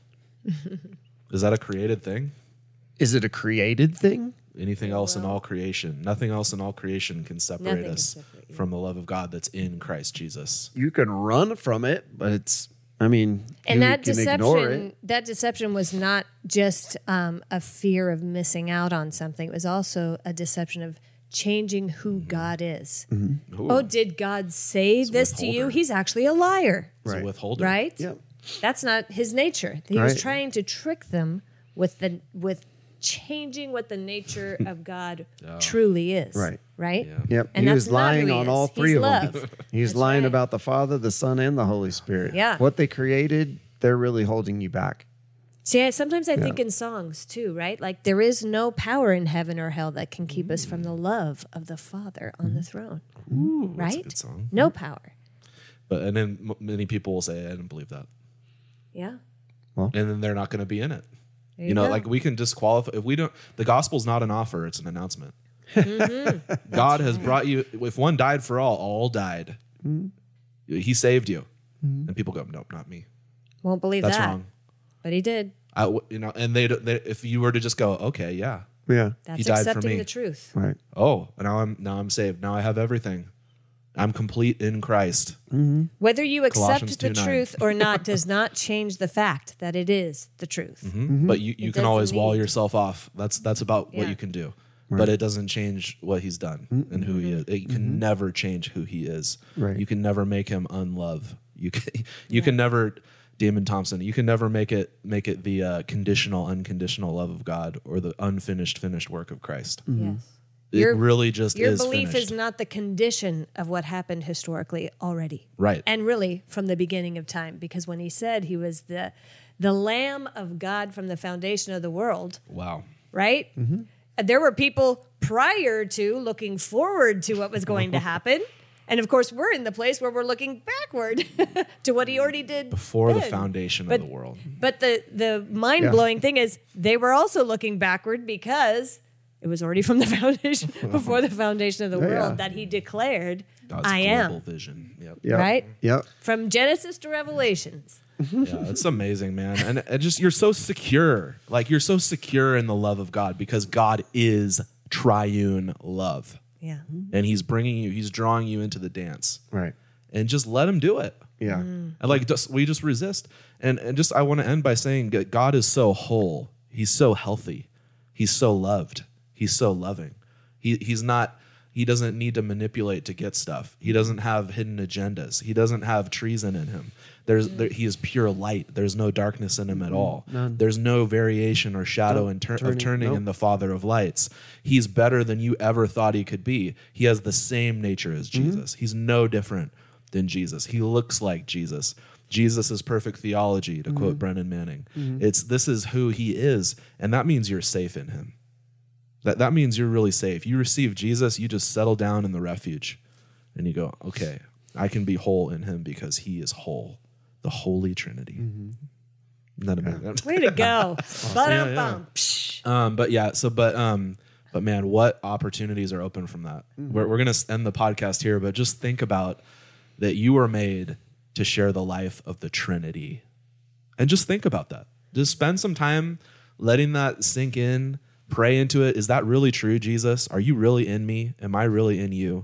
[SPEAKER 1] Is that a created thing?
[SPEAKER 2] Is it a created thing?
[SPEAKER 1] Anything else in all creation? Nothing else in all creation can separate
[SPEAKER 3] Nothing can
[SPEAKER 1] us
[SPEAKER 3] separate you.
[SPEAKER 1] from the love of God that's in Christ Jesus.
[SPEAKER 2] You can run from it, but it's. I mean,
[SPEAKER 3] And
[SPEAKER 2] you
[SPEAKER 3] that
[SPEAKER 2] can ignore
[SPEAKER 3] deception,
[SPEAKER 2] it.
[SPEAKER 3] that deception was not just um, a fear of missing out on something. It was also a deception of changing who God is.
[SPEAKER 1] Ooh,
[SPEAKER 3] Oh, did God say this to you?
[SPEAKER 1] withholder.
[SPEAKER 3] He's actually a liar,
[SPEAKER 1] it's a
[SPEAKER 2] Right.
[SPEAKER 1] withholder.
[SPEAKER 3] right?
[SPEAKER 2] Yep.
[SPEAKER 3] That's not his nature. He was
[SPEAKER 2] Right.
[SPEAKER 3] trying to trick them with the with changing what the nature of God truly is.
[SPEAKER 2] Right.
[SPEAKER 3] Right?
[SPEAKER 1] Yeah.
[SPEAKER 2] Yep.
[SPEAKER 3] And
[SPEAKER 2] he
[SPEAKER 3] that's
[SPEAKER 2] was
[SPEAKER 3] not who
[SPEAKER 2] lying
[SPEAKER 3] he
[SPEAKER 2] on
[SPEAKER 3] is.
[SPEAKER 2] all three
[SPEAKER 3] He's
[SPEAKER 2] of
[SPEAKER 3] love.
[SPEAKER 2] them. He was
[SPEAKER 3] That's
[SPEAKER 2] lying
[SPEAKER 3] right.
[SPEAKER 2] about the Father, the Son, and the Holy Spirit.
[SPEAKER 3] Yeah.
[SPEAKER 2] What they created, they're really holding you back.
[SPEAKER 3] See, I, sometimes I think in songs too, right? Like there is no power in heaven or hell that can keep us from the love of the Father on the throne.
[SPEAKER 1] Ooh,
[SPEAKER 3] Right?
[SPEAKER 1] that's a good song.
[SPEAKER 3] No power.
[SPEAKER 1] But and then m- many people will say, I didn't believe that.
[SPEAKER 3] Yeah.
[SPEAKER 1] And then they're not going to be in it.
[SPEAKER 3] There
[SPEAKER 1] You
[SPEAKER 3] you
[SPEAKER 1] know,
[SPEAKER 3] go.
[SPEAKER 1] like we can disqualify if we don't. The gospel's not an offer; it's an announcement.
[SPEAKER 3] Mm-hmm.
[SPEAKER 1] God has brought you. If one died for all, all died. He saved you, and people go, "Nope, not me.
[SPEAKER 3] Won't believe
[SPEAKER 1] That's
[SPEAKER 3] that.
[SPEAKER 1] wrong."
[SPEAKER 3] But he did.
[SPEAKER 1] I, w- you know, and they, they, if you were to just go, "Okay, yeah,
[SPEAKER 2] Yeah.
[SPEAKER 3] That's
[SPEAKER 1] died for
[SPEAKER 3] accepting
[SPEAKER 1] me.
[SPEAKER 3] the truth.
[SPEAKER 2] Right.
[SPEAKER 1] oh, now I'm now I'm saved. Now I have everything. I'm complete in Christ."
[SPEAKER 3] Whether you
[SPEAKER 1] Colossians
[SPEAKER 3] accept the
[SPEAKER 1] two nine.
[SPEAKER 3] truth or not does not change the fact that it is the truth.
[SPEAKER 1] Mhm. But you, you
[SPEAKER 3] It
[SPEAKER 1] can always
[SPEAKER 3] doesn't
[SPEAKER 1] wall
[SPEAKER 3] need-
[SPEAKER 1] yourself off. That's that's about what
[SPEAKER 3] Yeah.
[SPEAKER 1] you can do. But it doesn't change what he's done and who he is. It can never change who he is.
[SPEAKER 2] Right.
[SPEAKER 1] You can never make him unlove. You can you can never Damon Thompson. You can never make it make it the uh, conditional, unconditional love of God or the unfinished, finished work of Christ.
[SPEAKER 3] Yes.
[SPEAKER 1] It
[SPEAKER 3] Your-
[SPEAKER 1] really just
[SPEAKER 3] Your
[SPEAKER 1] is
[SPEAKER 3] belief
[SPEAKER 1] finished.
[SPEAKER 3] is not the condition of what happened historically already.
[SPEAKER 1] Right.
[SPEAKER 3] And really from the beginning of time, because when he said he was the the Lamb of God from the foundation of the world,
[SPEAKER 1] Wow.
[SPEAKER 3] right? There were people prior to looking forward to what was going to happen. And of course, we're in the place where we're looking backward to what he already did
[SPEAKER 1] Before the
[SPEAKER 3] then.
[SPEAKER 1] foundation
[SPEAKER 3] But-
[SPEAKER 1] of the world.
[SPEAKER 3] But the, the mind blowing thing is they were also looking backward because it was already from the foundation, before the foundation of the world,
[SPEAKER 2] Yeah.
[SPEAKER 3] that he declared,
[SPEAKER 1] God's
[SPEAKER 3] I
[SPEAKER 1] global
[SPEAKER 3] am.
[SPEAKER 1] vision. Yep.
[SPEAKER 2] Yep.
[SPEAKER 3] Right?
[SPEAKER 2] Yep.
[SPEAKER 3] From Genesis to Revelations.
[SPEAKER 1] Yeah, it's amazing, man. And it just you're so secure. Like you're so secure in the love of God because God is triune love.
[SPEAKER 3] Yeah.
[SPEAKER 1] And he's bringing you, he's drawing you into the dance.
[SPEAKER 2] Right.
[SPEAKER 1] And just let him do it.
[SPEAKER 2] Yeah.
[SPEAKER 3] Mm.
[SPEAKER 1] And like just, we just resist. And and just I want to end by saying that God is so whole. He's so healthy. He's so loved. He's so loving. He he's not he doesn't need to manipulate to get stuff. He doesn't have hidden agendas. He doesn't have treason in him. There's there, he is pure light. There's no darkness in him at all.
[SPEAKER 2] None.
[SPEAKER 1] There's no variation or shadow
[SPEAKER 2] Nope.
[SPEAKER 1] in tur-
[SPEAKER 2] Turning,
[SPEAKER 1] of turning
[SPEAKER 2] nope.
[SPEAKER 1] in the Father of lights. He's better than you ever thought he could be. He has the same nature as
[SPEAKER 2] Mm-hmm.
[SPEAKER 1] Jesus. He's no different than Jesus. He looks like Jesus. Jesus is perfect theology, to
[SPEAKER 2] Mm-hmm.
[SPEAKER 1] quote Brennan Manning. It's this is who he is, and that means you're safe in him. That that means you're really safe. You receive Jesus, you just settle down in the refuge, and you go, okay, I can be whole in him because he is whole, the Holy Trinity.
[SPEAKER 2] Mm-hmm.
[SPEAKER 1] Isn't that amazing?
[SPEAKER 3] Way to go. Ba-dum-bum.
[SPEAKER 1] yeah.
[SPEAKER 3] Psh.
[SPEAKER 1] Um, but yeah, so but um, but man, what opportunities are open from that? We're we're gonna end the podcast here, but just think about that you were made to share the life of the Trinity, and just think about that. Just spend some time letting that sink in. Pray into it. Is that really true, Jesus? Are you really in me? Am I really in you?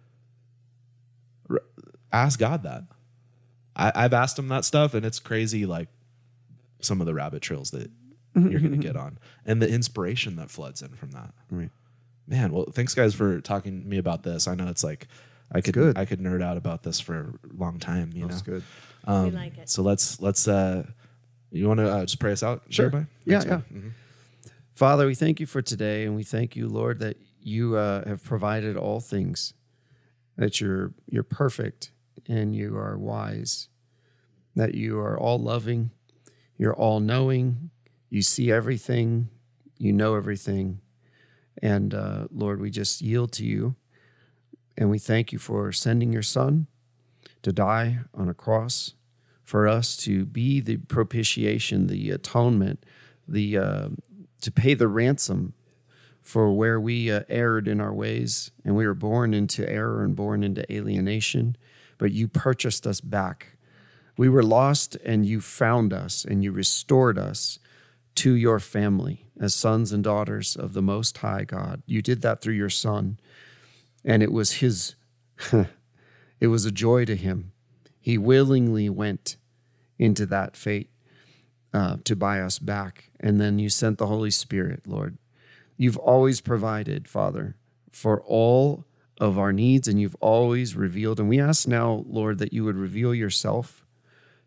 [SPEAKER 1] R- ask God that. I, I've asked him that stuff, and it's crazy. Like some of the rabbit trails that you're going to get on, and the inspiration that floods in from that.
[SPEAKER 2] Right.
[SPEAKER 1] Man, well, thanks guys for talking to me about this. I know it's like I could
[SPEAKER 2] good.
[SPEAKER 1] I could nerd out about this for a long time. You
[SPEAKER 2] That's
[SPEAKER 1] know,
[SPEAKER 2] good.
[SPEAKER 3] we like it.
[SPEAKER 1] so let's let's. uh You want to uh, just pray us out?
[SPEAKER 2] Sure.
[SPEAKER 1] everybody?
[SPEAKER 2] Yeah,
[SPEAKER 1] Thanks,
[SPEAKER 2] yeah.
[SPEAKER 1] man. Mhm.
[SPEAKER 2] Father, we thank you for today, and we thank you, Lord, that you uh, have provided all things, that you're you're perfect and you are wise, that you are all loving, you're all knowing, you see everything, you know everything, and uh, Lord, we just yield to you, and we thank you for sending your Son to die on a cross for us, to be the propitiation, the atonement, the uh, to pay the ransom for where we uh, erred in our ways, and we were born into error and born into alienation, but you purchased us back. We were lost, and you found us, and you restored us to your family as sons and daughters of the Most High God. You did that through your Son, and it was his, it was a joy to him. He willingly went into that fate uh, to buy us back. And then you sent the Holy Spirit, Lord. You've always provided, Father, for all of our needs, and you've always revealed. And we ask now, Lord, that you would reveal yourself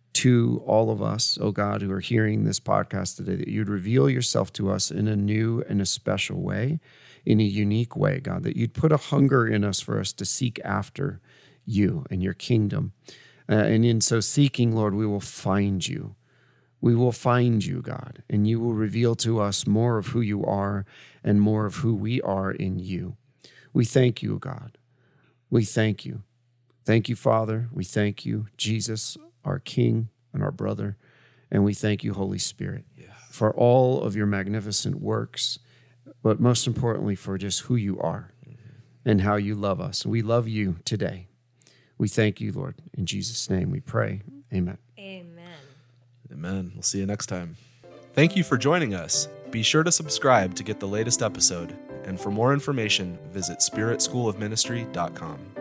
[SPEAKER 2] to all of us, oh God, who are hearing this podcast today, that you'd reveal yourself to us in a new and a special way, in a unique way, God, that you'd put a hunger in us for us to seek after you and your kingdom. Uh, and in so seeking, Lord, we will find you. We will find you, God, and you will reveal to us more of who you are and more of who we are in you. We thank you, God. We thank you. Thank you, Father. We thank you, Jesus, our King and our brother. And we thank you, Holy Spirit, yeah. for all of your magnificent works, but most importantly, for just who you are mm-hmm. and how you love us. We love you today. We thank you, Lord. In Jesus' name we pray. Amen.
[SPEAKER 3] Amen.
[SPEAKER 1] Amen. We'll see you next time. Thank you for joining us. Be sure to subscribe to get the latest episode. And for more information, visit spirit school of ministry dot com.